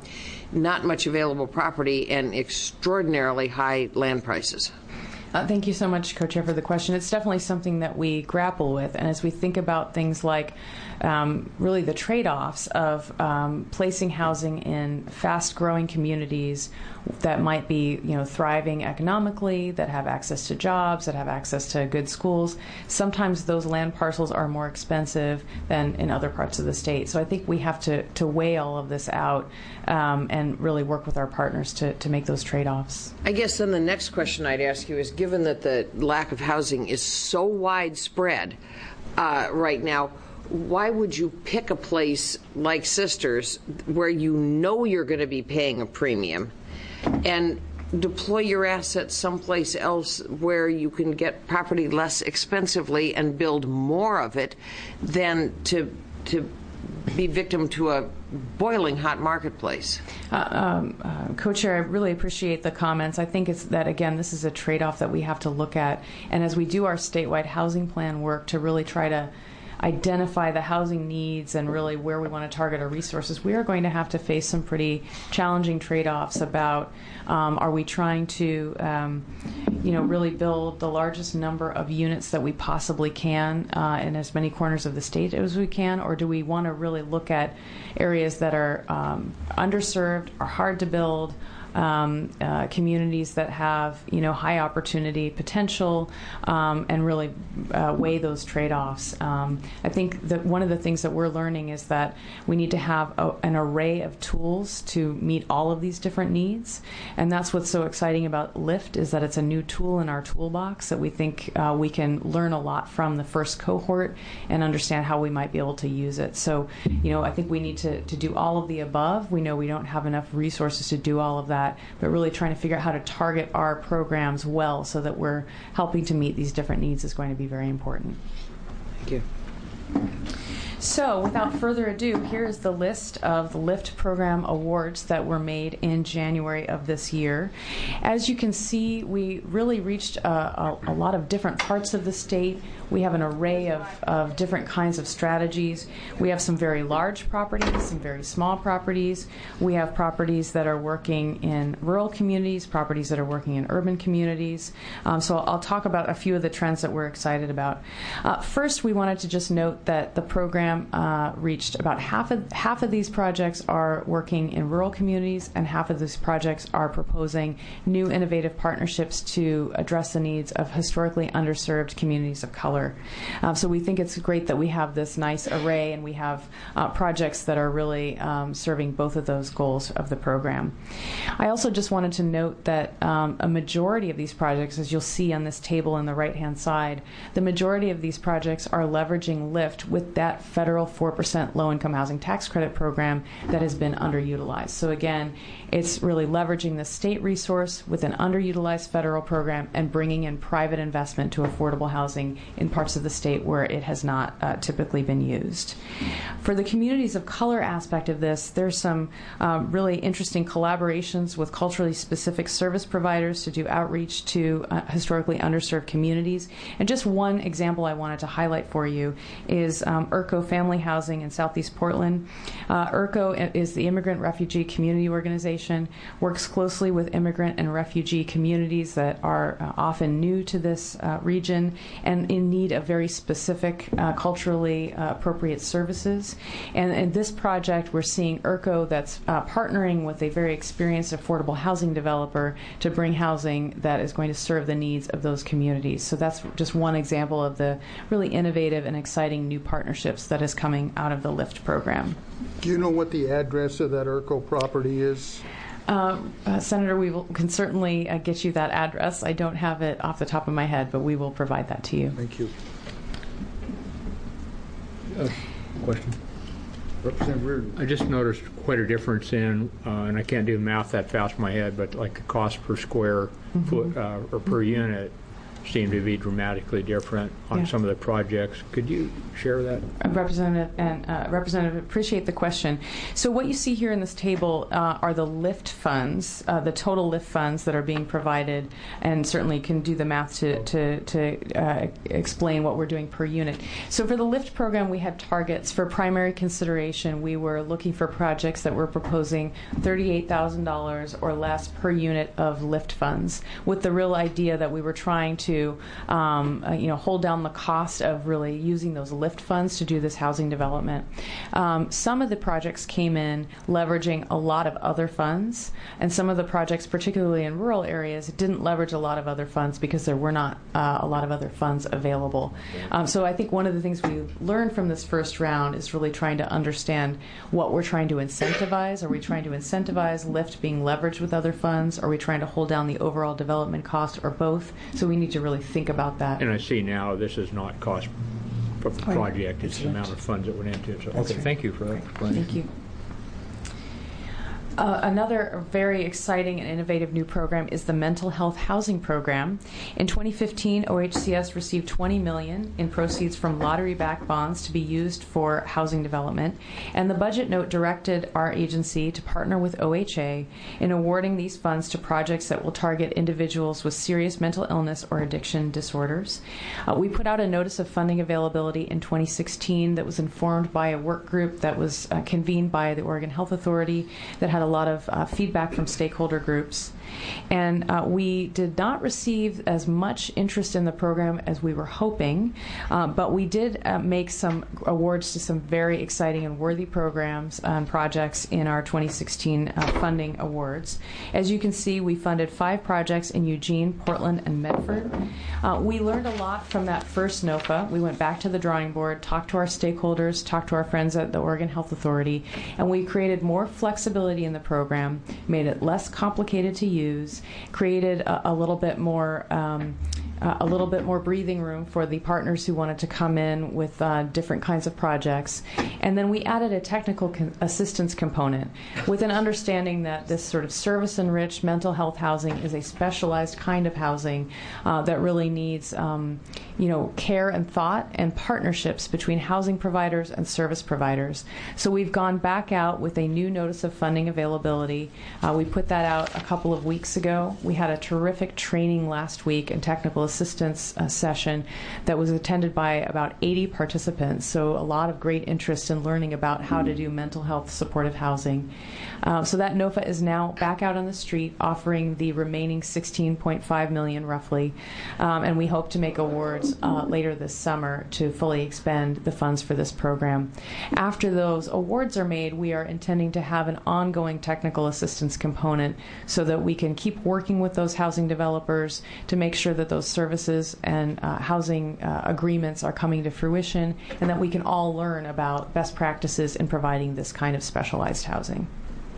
not much available property and extraordinarily high land prices? Thank you so much, Co-Chair, for the question. It's definitely something that we grapple with, and as we think about things like really the trade-offs of placing housing in fast-growing communities that might be, thriving economically, that have access to jobs, that have access to good schools. Sometimes those land parcels are more expensive than in other parts of the state. So I think we have to weigh all of this out and really work with our partners to make those trade-offs. I guess then the next question I'd ask you is, given that the lack of housing is so widespread right now, why would you pick a place like Sisters where you know you're going to be paying a premium and deploy your assets someplace else where you can get property less expensively and build more of it than to be victim to a boiling hot marketplace? Co-Chair, I really appreciate the comments. I think it's that, again, this is a trade-off that we have to look at. And as we do our statewide housing plan work to really try to identify the housing needs and really where we want to target our resources, we are going to have to face some pretty challenging trade-offs about are we trying to really build the largest number of units that we possibly can in as many corners of the state as we can, or do we want to really look at areas that are underserved, are hard to build, communities that have high opportunity potential, and really weigh those trade-offs. I think that one of the things that we're learning is that we need to have an array of tools to meet all of these different needs, and that's what's so exciting about LIFT, is that it's a new tool in our toolbox that we think we can learn a lot from the first cohort and understand how we might be able to use it. So I think we need to do all of the above. We know we don't have enough resources to do all of that, but really trying to figure out how to target our programs well so that we're helping to meet these different needs is going to be very important. Thank you. So, without further ado, here is the list of the LIFT program awards that were made in January of this year. As you can see, we really reached a lot of different parts of the state. We have an array of different kinds of strategies. We have some very large properties, some very small properties. We have properties that are working in rural communities, properties that are working in urban communities. So I'll talk about a few of the trends that we're excited about. First, we wanted to just note that the program reached about half of these projects are working in rural communities, and half of these projects are proposing new innovative partnerships to address the needs of historically underserved communities of color. So we think it's great that we have this nice array, and we have projects that are really serving both of those goals of the program. I also just wanted to note that a majority of these projects, as you'll see on this table on the right-hand side, the majority of these projects are leveraging LIFT with that federal 4% low-income housing tax credit program that has been underutilized. So again, it's really leveraging the state resource with an underutilized federal program and bringing in private investment to affordable housing in parts of the state where it has not typically been used. For the communities of color aspect of this, there's some really interesting collaborations with culturally specific service providers to do outreach to historically underserved communities. And just one example I wanted to highlight for you is IRCO Family Housing in Southeast Portland. IRCO is the Immigrant Refugee Community Organization, works closely with immigrant and refugee communities that are often new to this region and in need of very specific culturally appropriate services. And in this project, we're seeing IRCO that's partnering with a very experienced affordable housing developer to bring housing that is going to serve the needs of those communities. So that's just one example of the really innovative and exciting new partnerships that is coming out of the LIFT program. Do you know what the address of that IRCO property is? Senator, we can certainly get you that address. I don't have it off the top of my head, but we will provide that to you. Thank you. Question? Representative Reardon. I just noticed quite a difference in, and I can't do math that fast in my head, but like the cost per square foot or per unit seem to be dramatically different on some of the projects. Could you share that? Representative, appreciate the question. So what you see here in this table are the LIFT funds, the total LIFT funds that are being provided, and certainly can do the math to explain what we're doing per unit. So for the LIFT program, we had targets for primary consideration. We were looking for projects that were proposing $38,000 or less per unit of LIFT funds, with the real idea that we were trying to hold down the cost of really using those LIFT funds to do this housing development. Some of the projects came in leveraging a lot of other funds, and some of the projects, particularly in rural areas, didn't leverage a lot of other funds because there were not a lot of other funds available. So I think one of the things we learned from this first round is really trying to understand what we're trying to incentivize. Are we trying to incentivize LIFT being leveraged with other funds? Are we trying to hold down the overall development cost, or both? So we need to really think about that. And I see now this is not cost for the project, it's the amount of funds that went into it. So, okay, thank you for that. Thank you. Another very exciting and innovative new program is the Mental Health Housing Program. In 2015, OHCS received $20 million in proceeds from lottery-backed bonds to be used for housing development, and the budget note directed our agency to partner with OHA in awarding these funds to projects that will target individuals with serious mental illness or addiction disorders. We put out a notice of funding availability in 2016 that was informed by a work group that was convened by the Oregon Health Authority that had a lot of feedback from stakeholder groups. And we did not receive as much interest in the program as we were hoping, but we did make some awards to some very exciting and worthy programs and projects in our 2016 funding awards. As you can see, we funded 5 projects in Eugene, Portland, and Medford. We learned a lot from that first NOFA. We went back to the drawing board, talked to our stakeholders, talked to our friends at the Oregon Health Authority, and we created more flexibility in the program, made it less complicated to use, created a little bit more breathing room for the partners who wanted to come in with different kinds of projects. And then we added a technical assistance component with an understanding that this sort of service-enriched mental health housing is a specialized kind of housing that really needs care and thought and partnerships between housing providers and service providers. So we've gone back out with a new notice of funding availability. We put that out a couple of weeks ago. We had a terrific training last week and technical assistance session that was attended by about 80 participants, so a lot of great interest in learning about how to do mental health supportive housing. So that NOFA is now back out on the street offering the remaining $16.5 million roughly, and we hope to make awards later this summer to fully expend the funds for this program. After those awards are made, we are intending to have an ongoing technical assistance component so that we can keep working with those housing developers to make sure that those services and housing agreements are coming to fruition, and that we can all learn about best practices in providing this kind of specialized housing.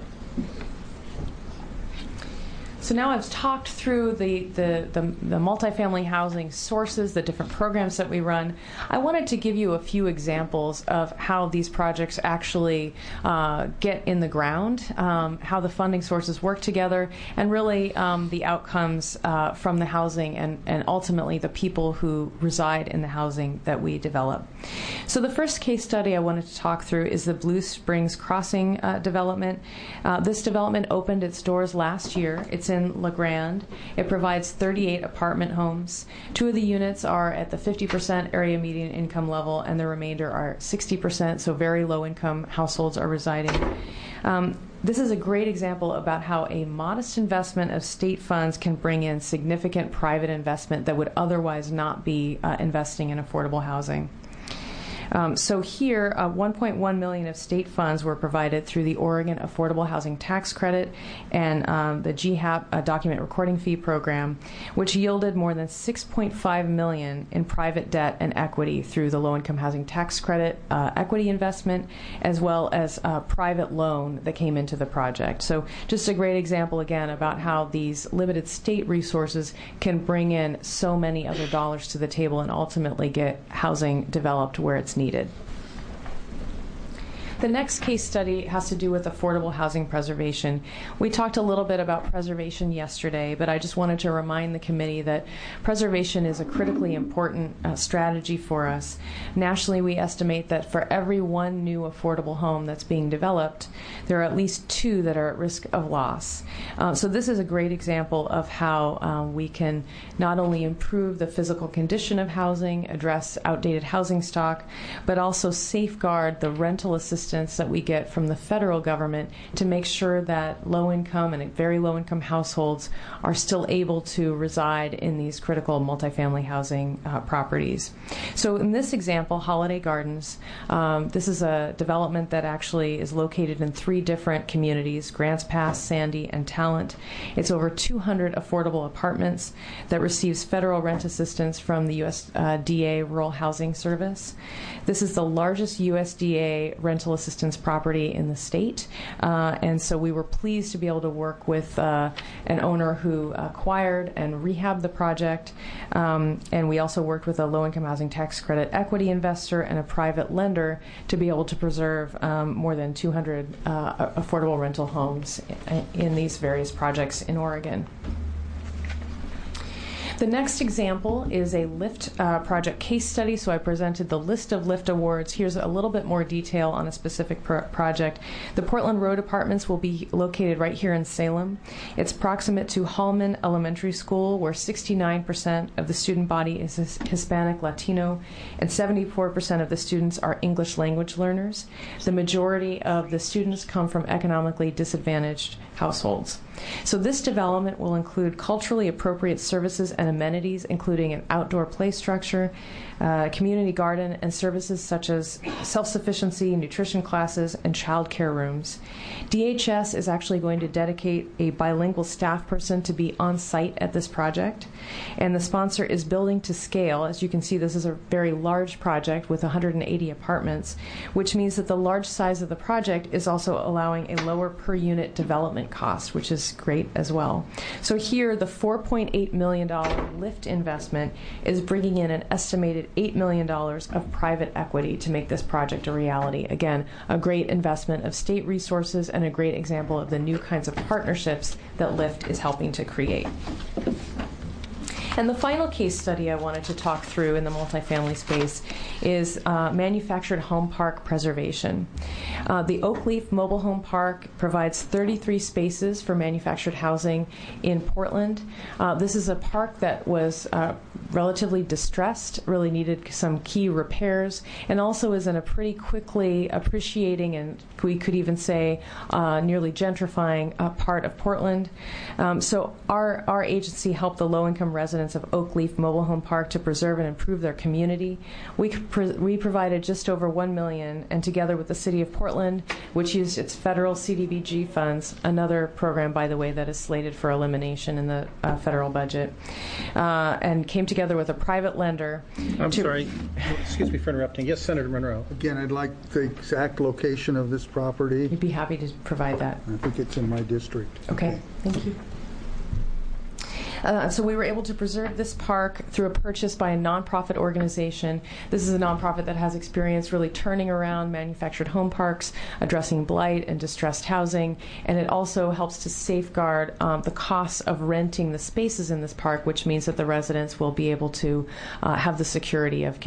So now I've talked through the multifamily housing sources, the different programs that we run. I wanted to give you a few examples of how these projects actually get in the ground, how the funding sources work together, and really the outcomes from the housing and ultimately the people who reside in the housing that we develop. So the first case study I wanted to talk through is the Blue Springs Crossing development. This development opened its doors last year. It's in in La Grande. It provides 38 apartment homes. 2 of the units are at the 50% area median income level, and the remainder are 60%, so very low-income households are residing. This is a great example about how a modest investment of state funds can bring in significant private investment that would otherwise not be investing in affordable housing. So here, $1.1 million of state funds were provided through the Oregon Affordable Housing Tax Credit and the GHAP document recording fee program, which yielded more than $6.5 million in private debt and equity through the low-income housing tax credit equity investment, as well as a private loan that came into the project. So just a great example, again, about how these limited state resources can bring in so many other dollars to the table and ultimately get housing developed where it's needed. The next case study has to do with affordable housing preservation. We talked a little bit about preservation yesterday, but I just wanted to remind the committee that preservation is a critically important strategy for us. Nationally, we estimate that for every 1 new affordable home that's being developed, there are at least 2 that are at risk of loss. So this is a great example of how we can not only improve the physical condition of housing, address outdated housing stock, but also safeguard the rental assistance that we get from the federal government to make sure that low-income and very low-income households are still able to reside in these critical multifamily housing properties. So in this example, Holiday Gardens, this is a development that actually is located in 3 different communities, Grants Pass, Sandy, and Talent. It's over 200 affordable apartments that receives federal rent assistance from the USDA Rural Housing Service. This is the largest USDA rental assistance property in the state, and so we were pleased to be able to work with an owner who acquired and rehabbed the project, and we also worked with a low-income housing tax credit equity investor and a private lender to be able to preserve more than 200 affordable rental homes in these various projects in Oregon. The next example is a LIFT project case study. So I presented the list of LIFT awards. Here's a little bit more detail on a specific project. The Portland Road Apartments will be located right here in Salem. It's proximate to Hallman Elementary School, where 69% of the student body is Hispanic Latino, and 74% of the students are English language learners. The majority of the students come from economically disadvantaged households. So this development will include culturally appropriate services and amenities, including an outdoor play structure, community garden, and services such as self-sufficiency, nutrition classes, and child care rooms. DHS is actually going to dedicate a bilingual staff person to be on site at this project, and the sponsor is building to scale. As you can see, this is a very large project with 180 apartments, which means that the large size of the project is also allowing a lower per unit development cost, which is great as well. So here, the $4.8 million LIFT investment is bringing in an estimated $8 million of private equity to make this project a reality. Again, a great investment of state resources and a great example of the new kinds of partnerships that LIFT is helping to create. And the final case study I wanted to talk through in the multifamily space is manufactured home park preservation. The Oakleaf Mobile Home Park provides 33 spaces for manufactured housing in Portland. This is a park that was relatively distressed, really needed some key repairs, and also is in a pretty quickly appreciating, and we could even say nearly gentrifying part of Portland. So our agency helped the low-income residents of Oakleaf Mobile Home Park to preserve and improve their community. We provided just over $1 million, and together with the City of Portland, which used its federal CDBG funds, another program, by the way, that is slated for elimination in the federal budget, and came together with a private lender. I'm sorry. Excuse me for interrupting. Yes, Senator Monroe. Again, I'd like the exact location of this property. We'd be happy to provide that. I think it's in my district. Okay, thank you. So we were able to preserve this park through a purchase by a nonprofit organization. This is a nonprofit that has experience really turning around manufactured home parks, addressing blight and distressed housing, and it also helps to safeguard the costs of renting the spaces in this park, which means that the residents will be able to have the security of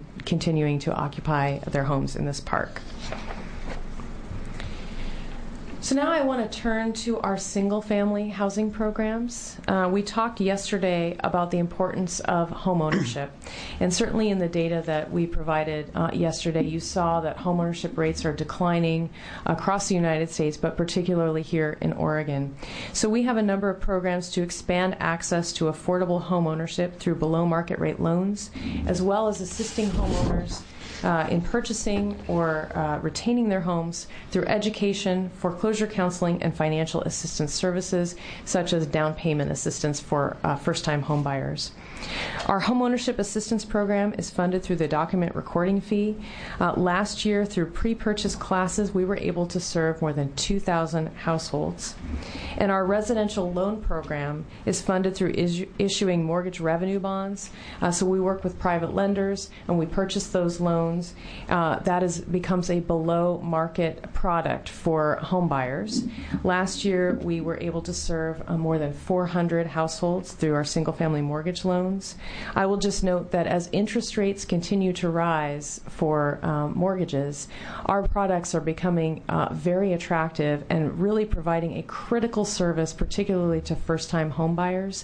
continuing to occupy their homes in this park. So now I want to turn to our single-family housing programs. We talked yesterday about the importance of home ownership, and certainly in the data that we provided yesterday, you saw that home ownership rates are declining across the United States, but particularly here in Oregon. So we have a number of programs to expand access to affordable home ownership through below-market rate loans, as well as assisting homeowners in purchasing or retaining their homes through education, foreclosure counseling, and financial assistance services, such as down payment assistance for first-time home buyers. Our homeownership assistance program is funded through the document recording fee. Last year, through pre-purchase classes, we were able to serve more than 2,000 households. And our residential loan program is funded through issuing mortgage revenue bonds. So we work with private lenders, and we purchase those loans. That becomes a below-market product for home buyers. Last year, we were able to serve more than 400 households through our single-family mortgage loans. I will just note that as interest rates continue to rise for mortgages, our products are becoming very attractive and really providing a critical service, particularly to first-time home buyers.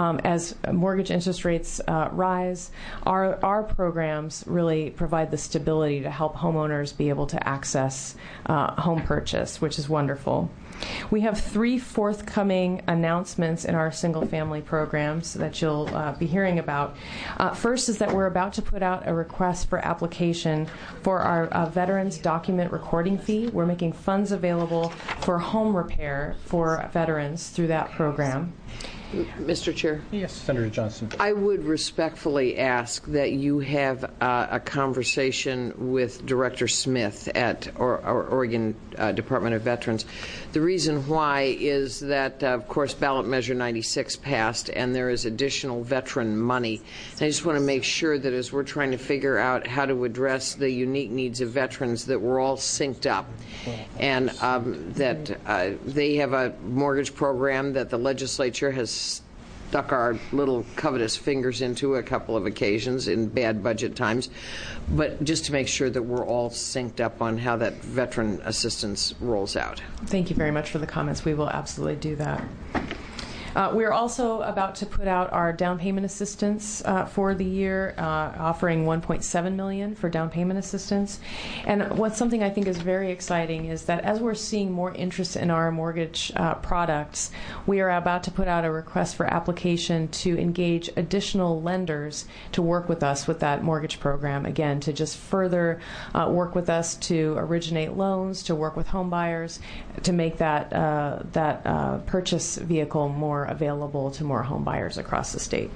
As mortgage interest rates rise, our programs really provide the stability to help homeowners be able to access home purchase, which is wonderful. We have 3 forthcoming announcements in our single-family programs that you'll be hearing about. First is that we're about to put out a request for application for our Veterans Document Recording Fee. We're making funds available for home repair for veterans through that program. Mr. Chair? Yes, Senator Johnson. I would respectfully ask that you have a conversation with Director Smith at our Oregon Department of Veterans. The reason why is that, of course, ballot measure 96 passed, and there is additional veteran money. And I just want to make sure that as we're trying to figure out how to address the unique needs of veterans, that we're all synced up, and that they have a mortgage program that the legislature has stuck our little covetous fingers into a couple of occasions in bad budget times, but just to make sure that we're all synced up on how that veteran assistance rolls out. Thank you very much for the comments. We will absolutely do that. We're also about to put out our down payment assistance for the year, offering $1.7 million for down payment assistance. And what's something I think is very exciting is that as we're seeing more interest in our mortgage products, we are about to put out a request for application to engage additional lenders to work with us with that mortgage program, again, to just further work with us to originate loans, to work with home buyers, to make that purchase vehicle more available to more home buyers across the state.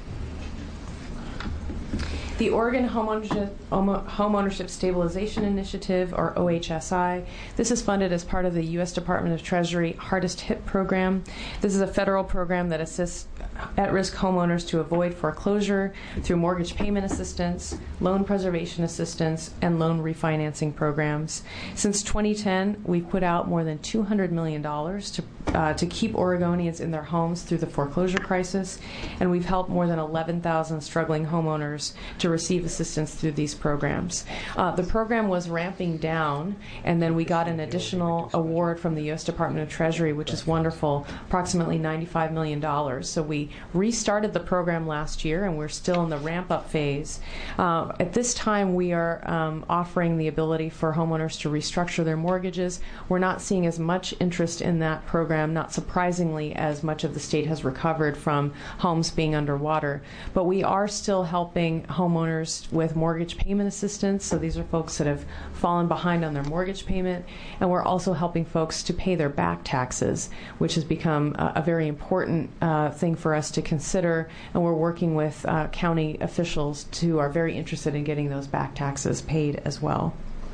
The Oregon Homeownership Stabilization Initiative, or OHSI, this is funded as part of the U.S. Department of Treasury Hardest Hit Program. This is a federal program that assists at-risk homeowners to avoid foreclosure through mortgage payment assistance, loan preservation assistance, and loan refinancing programs. Since 2010, we've put out more than $200 million to keep Oregonians in their homes through the foreclosure crisis, and we've helped more than 11,000 struggling homeowners to receive assistance through these programs. The program was ramping down, and then we got an additional award from the U.S. Department of Treasury, which is wonderful, approximately $95 million. So we restarted the program last year, and we're still in the ramp-up phase. At this time, we are offering the ability for homeowners to restructure their mortgages. We're not seeing as much interest in that program, not surprisingly, as much of the state has recovered from homes being underwater. But we are still helping homeowners with mortgage payment assistance. So these are folks that have fallen behind on their mortgage payment. And we're also helping folks to pay their back taxes, which has become a very important thing for us to consider. And we're working with county officials who are very interested in getting those back taxes paid as well.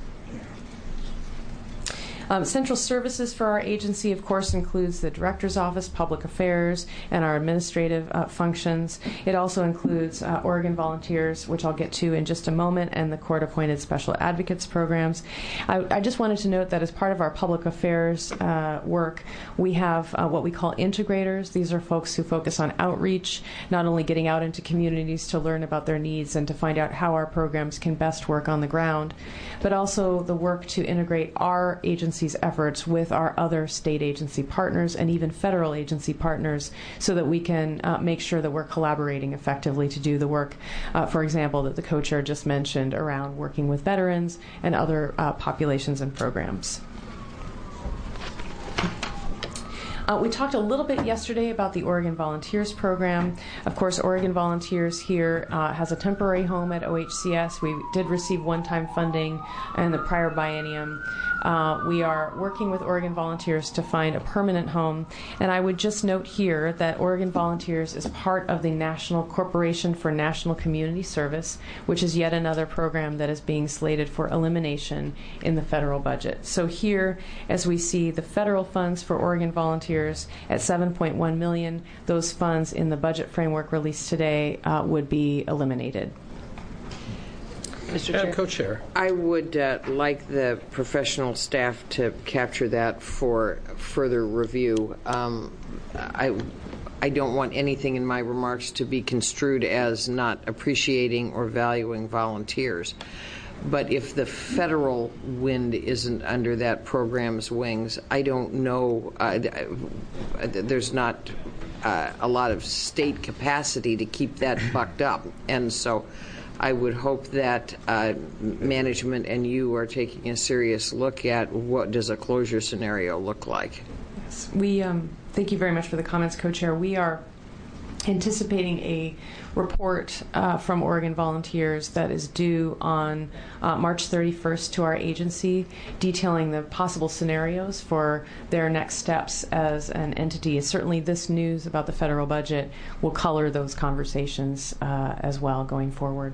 Central services for our agency, of course, includes the Director's Office, Public Affairs, and our administrative functions. It also includes Oregon Volunteers, which I'll get to in just a moment, and the court-appointed Special Advocates programs. I just wanted to note that as part of our public affairs work, we have what we call integrators. These are folks who focus on outreach, not only getting out into communities to learn about their needs and to find out how our programs can best work on the ground, but also the work to integrate our agency agency's efforts with our other state agency partners and even federal agency partners so that we can make sure that we're collaborating effectively to do the work, for example, that the co-chair just mentioned around working with veterans and other populations and programs. We talked a little bit yesterday about the Oregon Volunteers Program. Of course, Oregon Volunteers here has a temporary home at OHCS. We did receive one-time funding in the prior biennium. We are working with Oregon Volunteers to find a permanent home. And I would just note here that Oregon Volunteers is part of the National Corporation for National Community Service, which is yet another program that is being slated for elimination in the federal budget. So here, as we see the federal funds for Oregon Volunteers at $7.1 million, those funds in the budget framework released today would be eliminated. Mr. Chair, Co-Chair. I would like the professional staff to capture that for further review. I don't want anything in my remarks to be construed as not appreciating or valuing volunteers. But if the federal wind isn't under that program's wings, I don't know. There's not a lot of state capacity to keep that bucked up. And so I would hope that management and you are taking a serious look at what does a closure scenario look like. Yes. We thank you very much for the comments, Co-Chair. We are anticipating a report from Oregon Volunteers that is due on March 31st to our agency, detailing the possible scenarios for their next steps as an entity. Certainly this news about the federal budget will color those conversations as well going forward.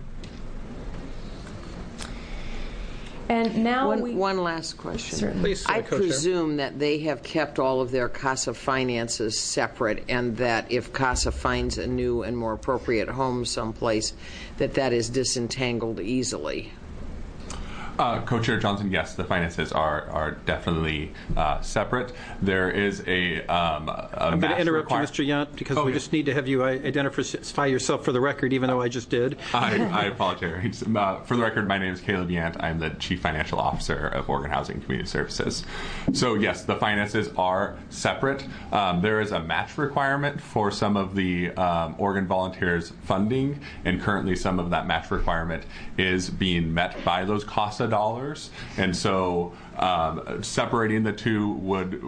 And now one last question. Certainly. Please, I Co-Chair. presume that they have kept all of their CASA finances separate, and that if CASA finds a new and more appropriate home someplace, that is disentangled easily. Co-Chair Johnson, yes, the finances are definitely separate. There is I'm going to interrupt you, Mr. Yount, because we just need to have you identify yourself for the record, even though I just did. I apologize. For the record, my name is Caleb Yount. I'm the Chief Financial Officer of Oregon Housing and Community Services. So yes, the finances are separate. There is a match requirement for some of the Oregon Volunteers funding, and currently some of that match requirement is being met by those CASA dollars, and so separating the two would,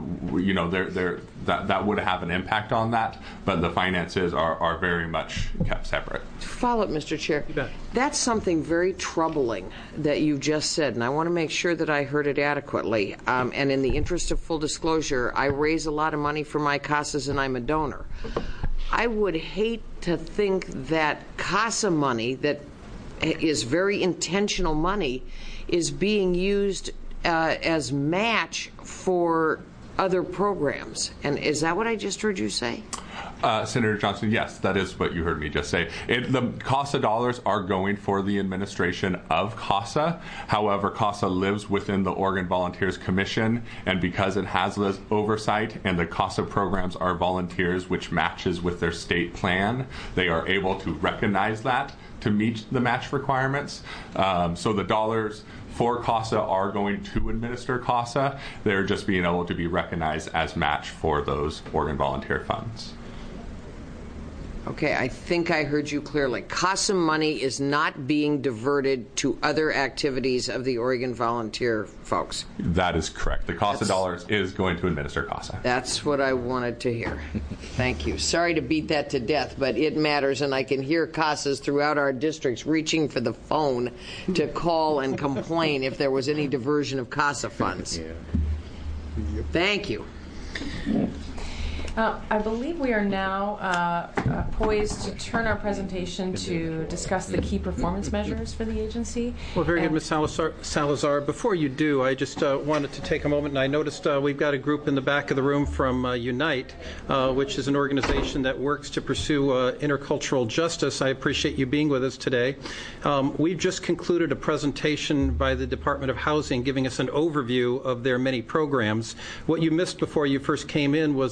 that would have an impact on that, but the finances are very much kept separate. Follow up, Mr. Chair. You bet. That's something very troubling that you just said, and I want to make sure that I heard it adequately. And in the interest of full disclosure, I raise a lot of money for my CASAs, and I'm a donor. I would hate to think that CASA money that is very intentional money is being used as match for other programs. And is that what I just heard you say? Senator Johnson, yes, that is what you heard me just say. The CASA dollars are going for the administration of CASA. However, CASA lives within the Oregon Volunteers Commission, and because it has this oversight and the CASA programs are volunteers, which matches with their state plan, they are able to recognize that to meet the match requirements. So the dollars for CASA are going to administer CASA. They're just being able to be recognized as match for those Oregon Volunteer funds. Okay, I think I heard you clearly. CASA money is not being diverted to other activities of the Oregon Volunteer folks. That is correct. The CASA dollars is going to administer CASA. That's what I wanted to hear. Thank you. Sorry to beat that to death, but it matters, and I can hear CASAs throughout our districts reaching for the phone to call and complain if there was any diversion of CASA funds. Thank you. I believe we are now poised to turn our presentation to discuss the key performance measures for the agency. Well, very good, Ms. Salazar. Before you do, I just wanted to take a moment, and I noticed we've got a group in the back of the room from Unite, which is an organization that works to pursue intercultural justice. I appreciate you being with us today. We've just concluded a presentation by the Department of Housing giving us an overview of their many programs. What you missed before you first came in was a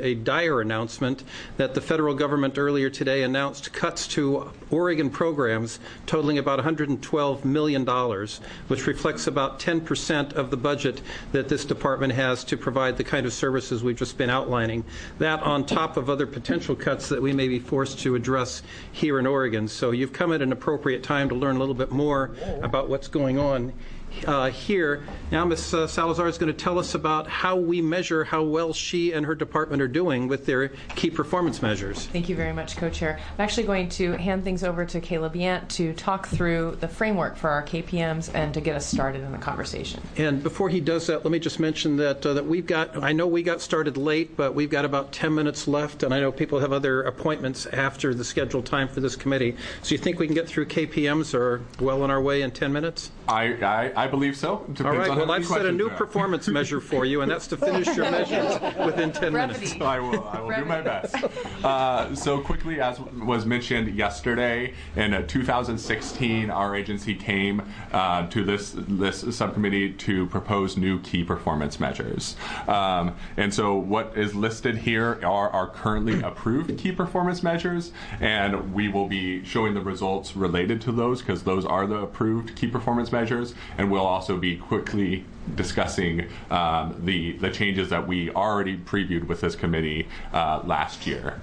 a dire announcement that the federal government earlier today announced cuts to Oregon programs totaling about $112 million, which reflects about 10% of the budget that this department has to provide the kind of services we've just been outlining. That on top of other potential cuts that we may be forced to address here in Oregon. So you've come at an appropriate time to learn a little bit more about what's going on here. Now Ms. Salazar is going to tell us about how we measure how well she and her department are doing with their key performance measures. Thank you very much, Co-Chair. I'm actually going to hand things over to Caleb Yant to talk through the framework for our KPMs and to get us started in the conversation. And before he does that, let me just mention that I know we got started late, but we've got about 10 minutes left, and I know people have other appointments after the scheduled time for this committee. So you think we can get through KPMs or well on our way in 10 minutes? I believe so. Depends All right. on Well, how I've many set a new questions you have. performance measure for you, and that's to finish your measures within 10 minutes. Brevity. I will do my best. So quickly, as was mentioned yesterday, in 2016, our agency came to this subcommittee to propose new key performance measures. And so what is listed here are our currently approved key performance measures, and we will be showing the results related to those because those are the approved key performance measures, and we'll also be quickly discussing the changes that we already previewed with this committee last year.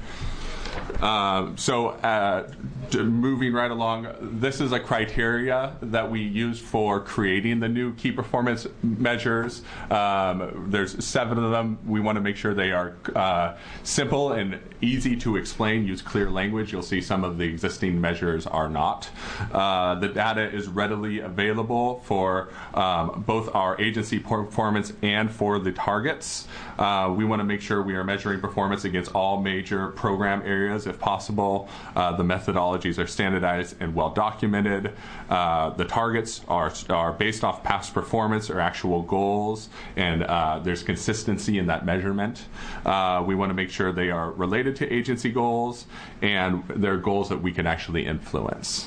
Moving right along, this is a criteria that we used for creating the new key performance measures. There's 7 of them. We want to make sure they are simple and easy to explain, use clear language. You'll see some of the existing measures are not. The data is readily available for both our agency performance and for the targets. We want to make sure we are measuring performance against all major program areas if possible. The methodologies are standardized and well documented. The targets are based off past performance or actual goals, and there's consistency in that measurement. We want to make sure they are related to agency goals and they're goals that we can actually influence.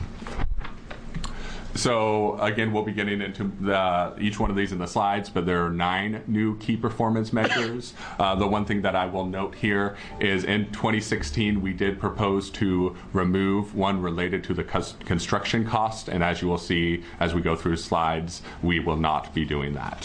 So again, we'll be getting into each one of these in the slides, but there are 9 new key performance measures. The one thing that I will note here is in 2016, we did propose to remove one related to the construction cost, and as you will see as we go through slides, we will not be doing that.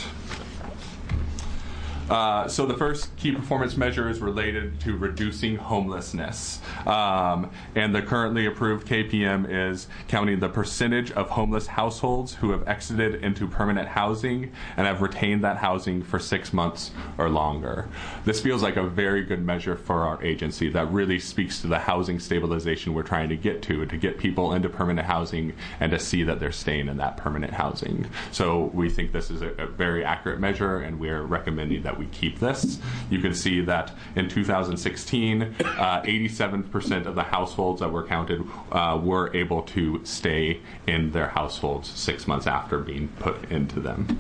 So the first key performance measure is related to reducing homelessness. And the currently approved KPM is counting the percentage of homeless households who have exited into permanent housing and have retained that housing for 6 months or longer. This feels like a very good measure for our agency that really speaks to the housing stabilization we're trying to get people into permanent housing and to see that they're staying in that permanent housing. So we think this is a very accurate measure, and we're recommending that we keep this. You can see that in 2016, 87% of the households that were counted were able to stay in their households 6 months after being put into them.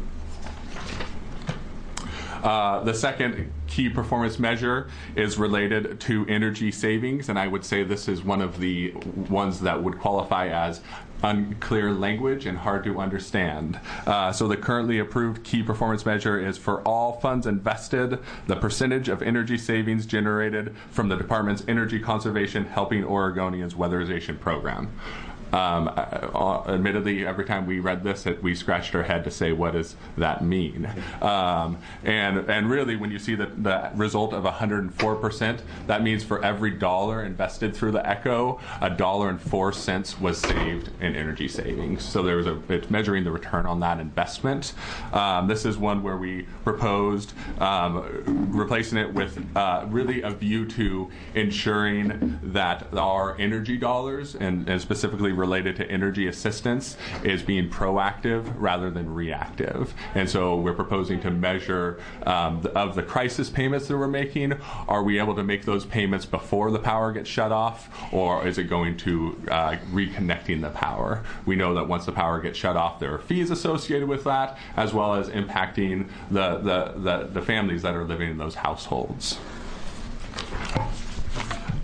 The second key performance measure is related to energy savings, and I would say this is one of the ones that would qualify as unclear language and hard to understand. So the currently approved key performance measure is for all funds invested, the percentage of energy savings generated from the department's Energy Conservation Helping Oregonians Weatherization Program. Admittedly, every time we read this, we scratched our head to say, what does that mean? And really, when you see the result of 104%, that means for every dollar invested through the ECHO, $1.04 was saved in energy savings. So it's measuring the return on that investment. This is one where we proposed replacing it with really a view to ensuring that our energy dollars, and specifically related to energy assistance, is being proactive rather than reactive. And so we're proposing to measure of the crisis payments that we're making, are we able to make those payments before the power gets shut off, or is it going to reconnecting the power? We know that once the power gets shut off, there are fees associated with that, as well as impacting the families that are living in those households.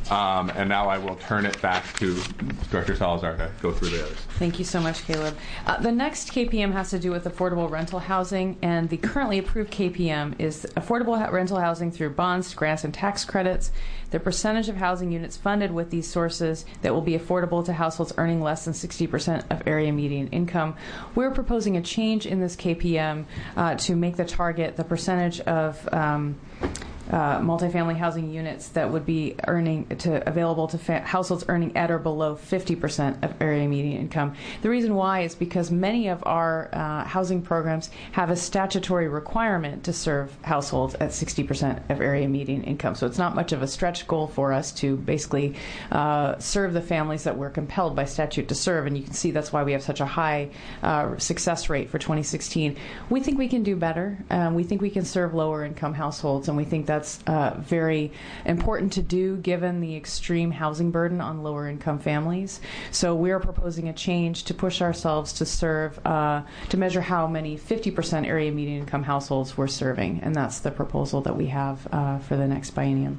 And now I will turn it back to Director Salazar to go through the others. Thank you so much, Caleb. The next KPM has to do with affordable rental housing, and the currently approved KPM is affordable rental housing through bonds, grants, and tax credits. The percentage of housing units funded with these sources that will be affordable to households earning less than 60% of area median income. We're proposing a change in this KPM to make the target the percentage of multifamily housing units that would be available to households earning at or below 50% of area median income. The reason why is because many of our housing programs have a statutory requirement to serve households at 60% of area median income. So it's not much of a stretch goal for us to basically serve the families that we're compelled by statute to serve. And you can see that's why we have such a high success rate for 2016. We think we can do better. We think we can serve lower income households, and we think that's very important to do given the extreme housing burden on lower income families. So we're proposing a change to push ourselves to serve, to measure how many 50% area median income households we're serving, and that's the proposal that we have for the next biennium.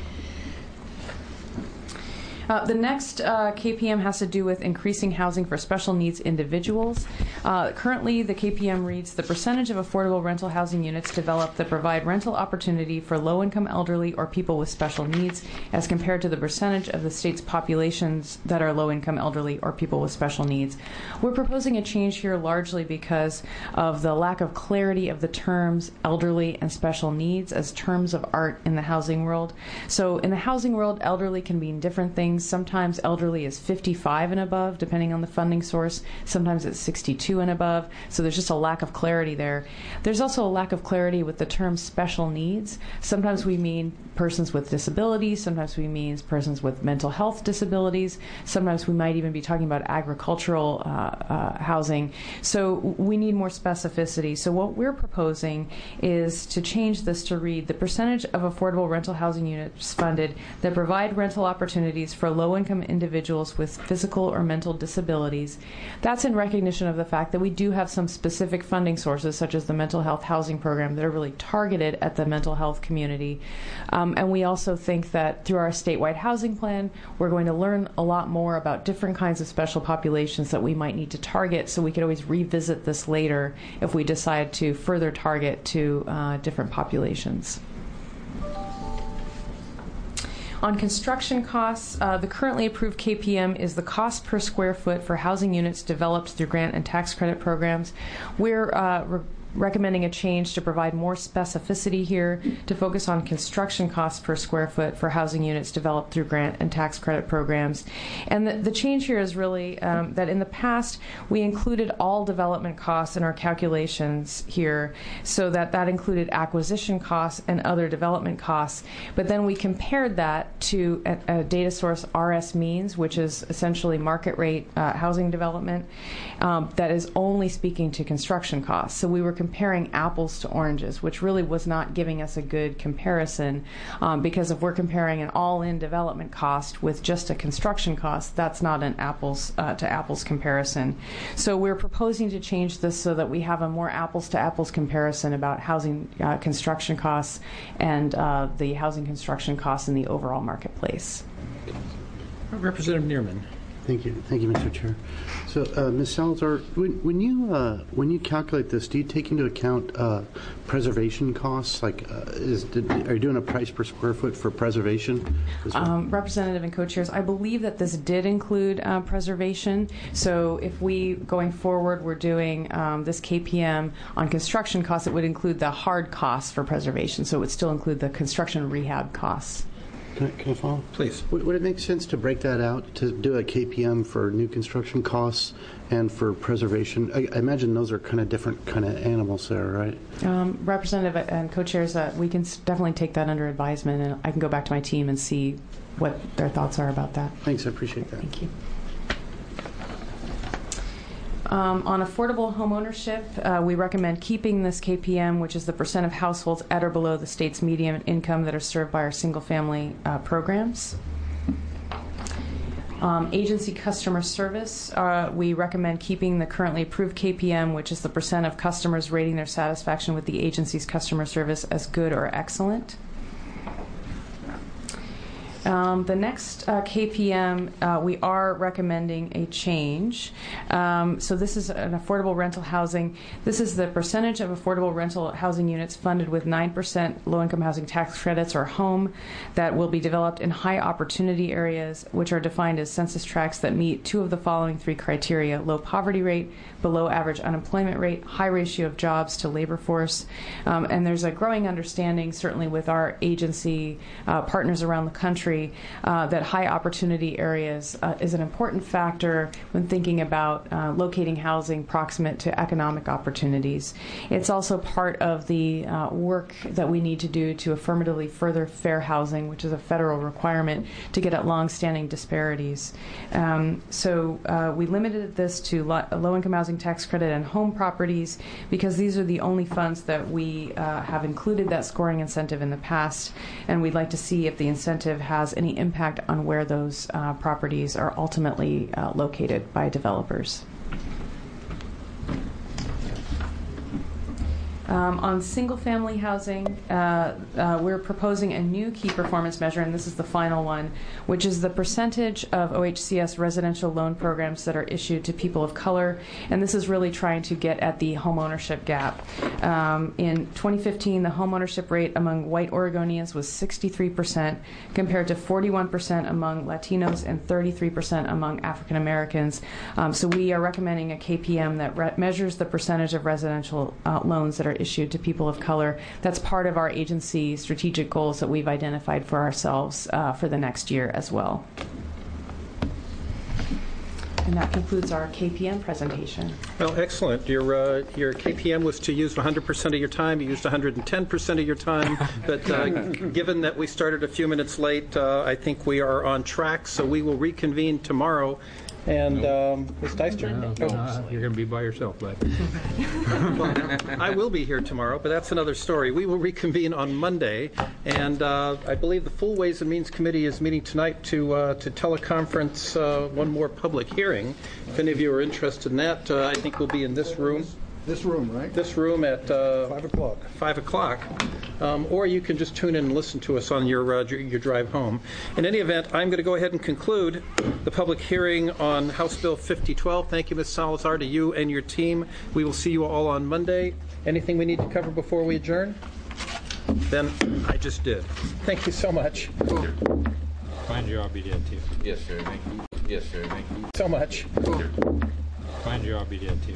The next KPM has to do with increasing housing for special needs individuals. Currently, the KPM reads, the percentage of affordable rental housing units developed that provide rental opportunity for low-income elderly or people with special needs as compared to the percentage of the state's populations that are low-income elderly or people with special needs. We're proposing a change here largely because of the lack of clarity of the terms elderly and special needs as terms of art in the housing world. So in the housing world, elderly can mean different things. Sometimes elderly is 55 and above, depending on the funding source. Sometimes it's 62 and above. So there's just a lack of clarity there. There's also a lack of clarity with the term special needs. Sometimes we mean persons with disabilities. Sometimes we mean persons with mental health disabilities. Sometimes we might even be talking about agricultural housing. So we need more specificity. So what we're proposing is to change this to read the percentage of affordable rental housing units funded that provide rental opportunities for low-income individuals with physical or mental disabilities. That's in recognition of the fact that we do have some specific funding sources, such as the mental health housing program, that are really targeted at the mental health community. And we also think that through our statewide housing plan, we're going to learn a lot more about different kinds of special populations that we might need to target, so we could always revisit this later if we decide to further target to different populations. On construction costs, the currently approved KPM is the cost per square foot for housing units developed through grant and tax credit programs. We're recommending a change to provide more specificity here to focus on construction costs per square foot for housing units developed through grant and tax credit programs. And the change here is really that in the past we included all development costs in our calculations here, so that included acquisition costs and other development costs. But then we compared that to a data source, RS means, which is essentially market rate housing development that is only speaking to construction costs. So we were comparing apples to oranges, which really was not giving us a good comparison, because if we're comparing an all-in development cost with just a construction cost, that's not an apples to apples comparison. So we're proposing to change this so that we have a more apples to apples comparison about housing construction costs and the housing construction costs in the overall marketplace. Representative Neerman. Thank you, Mr. Chair. So, Ms. Salazar, when you calculate this, do you take into account preservation costs? Like, are you doing a price per square foot for preservation? Representative and co-chairs, I believe that this did include preservation. So, if we going forward we're doing this KPM on construction costs, it would include the hard costs for preservation. So, it would still include the construction rehab costs. Can I follow? Please. Would it make sense to break that out, to do a KPM for new construction costs and for preservation? I imagine those are kind of different kind of animals there, right? Representative and co-chairs, we can definitely take that under advisement, and I can go back to my team and see what their thoughts are about that. Thanks, I appreciate that. Thank you. On affordable home ownership, we recommend keeping this KPM, which is the percent of households at or below the state's median income that are served by our single-family programs. Agency customer service, we recommend keeping the currently approved KPM, which is the percent of customers rating their satisfaction with the agency's customer service as good or excellent. The next KPM, we are recommending a change. So this is an affordable rental housing. This is the percentage of affordable rental housing units funded with 9% low-income housing tax credits or home that will be developed in high opportunity areas, which are defined as census tracts that meet two of the following three criteria: low poverty rate, below average unemployment rate, high ratio of jobs to labor force. And there's a growing understanding, certainly with our agency partners around the country, that high opportunity areas is an important factor when thinking about locating housing proximate to economic opportunities. It's also part of the work that we need to do to affirmatively further fair housing, which is a federal requirement to get at long-standing disparities. So we limited this to low-income housing tax credit and home properties because these are the only funds that we have included that scoring incentive in the past, and we'd like to see if the incentive has any impact on where those properties are ultimately located by developers. On single-family housing, we're proposing a new key performance measure, and this is the final one, which is the percentage of OHCS residential loan programs that are issued to people of color, and this is really trying to get at the homeownership gap. In 2015, the homeownership rate among white Oregonians was 63%, compared to 41% among Latinos and 33% among African Americans. So we are recommending a KPM that measures the percentage of residential loans that are issued to people of color. That's part of our agency strategic goals that we've identified for ourselves for the next year as well. And that concludes our KPM presentation. Well, excellent. Your KPM was to use 100% of your time. You used 110% of your time. But given that we started a few minutes late, I think we are on track. So we will reconvene tomorrow. And Ms. Deister? You're going to be by yourself, bud. Well, I will be here tomorrow, but that's another story. We will reconvene on Monday, and I believe the full Ways and Means Committee is meeting tonight to teleconference one more public hearing. If any of you are interested in that, I think we'll be in this room. This room, right? This room at 5 o'clock. 5 o'clock. Or you can just tune in and listen to us on your drive home. In any event, I'm going to go ahead and conclude the public hearing on House Bill 5012. Thank you, Ms. Salazar, to you and your team. We will see you all on Monday. Anything we need to cover before we adjourn? Then I just did. Thank you so much. Fine job you did, too. Yes, sir. Thank you. Yes, sir. Thank you. So much. Fine job you did, too.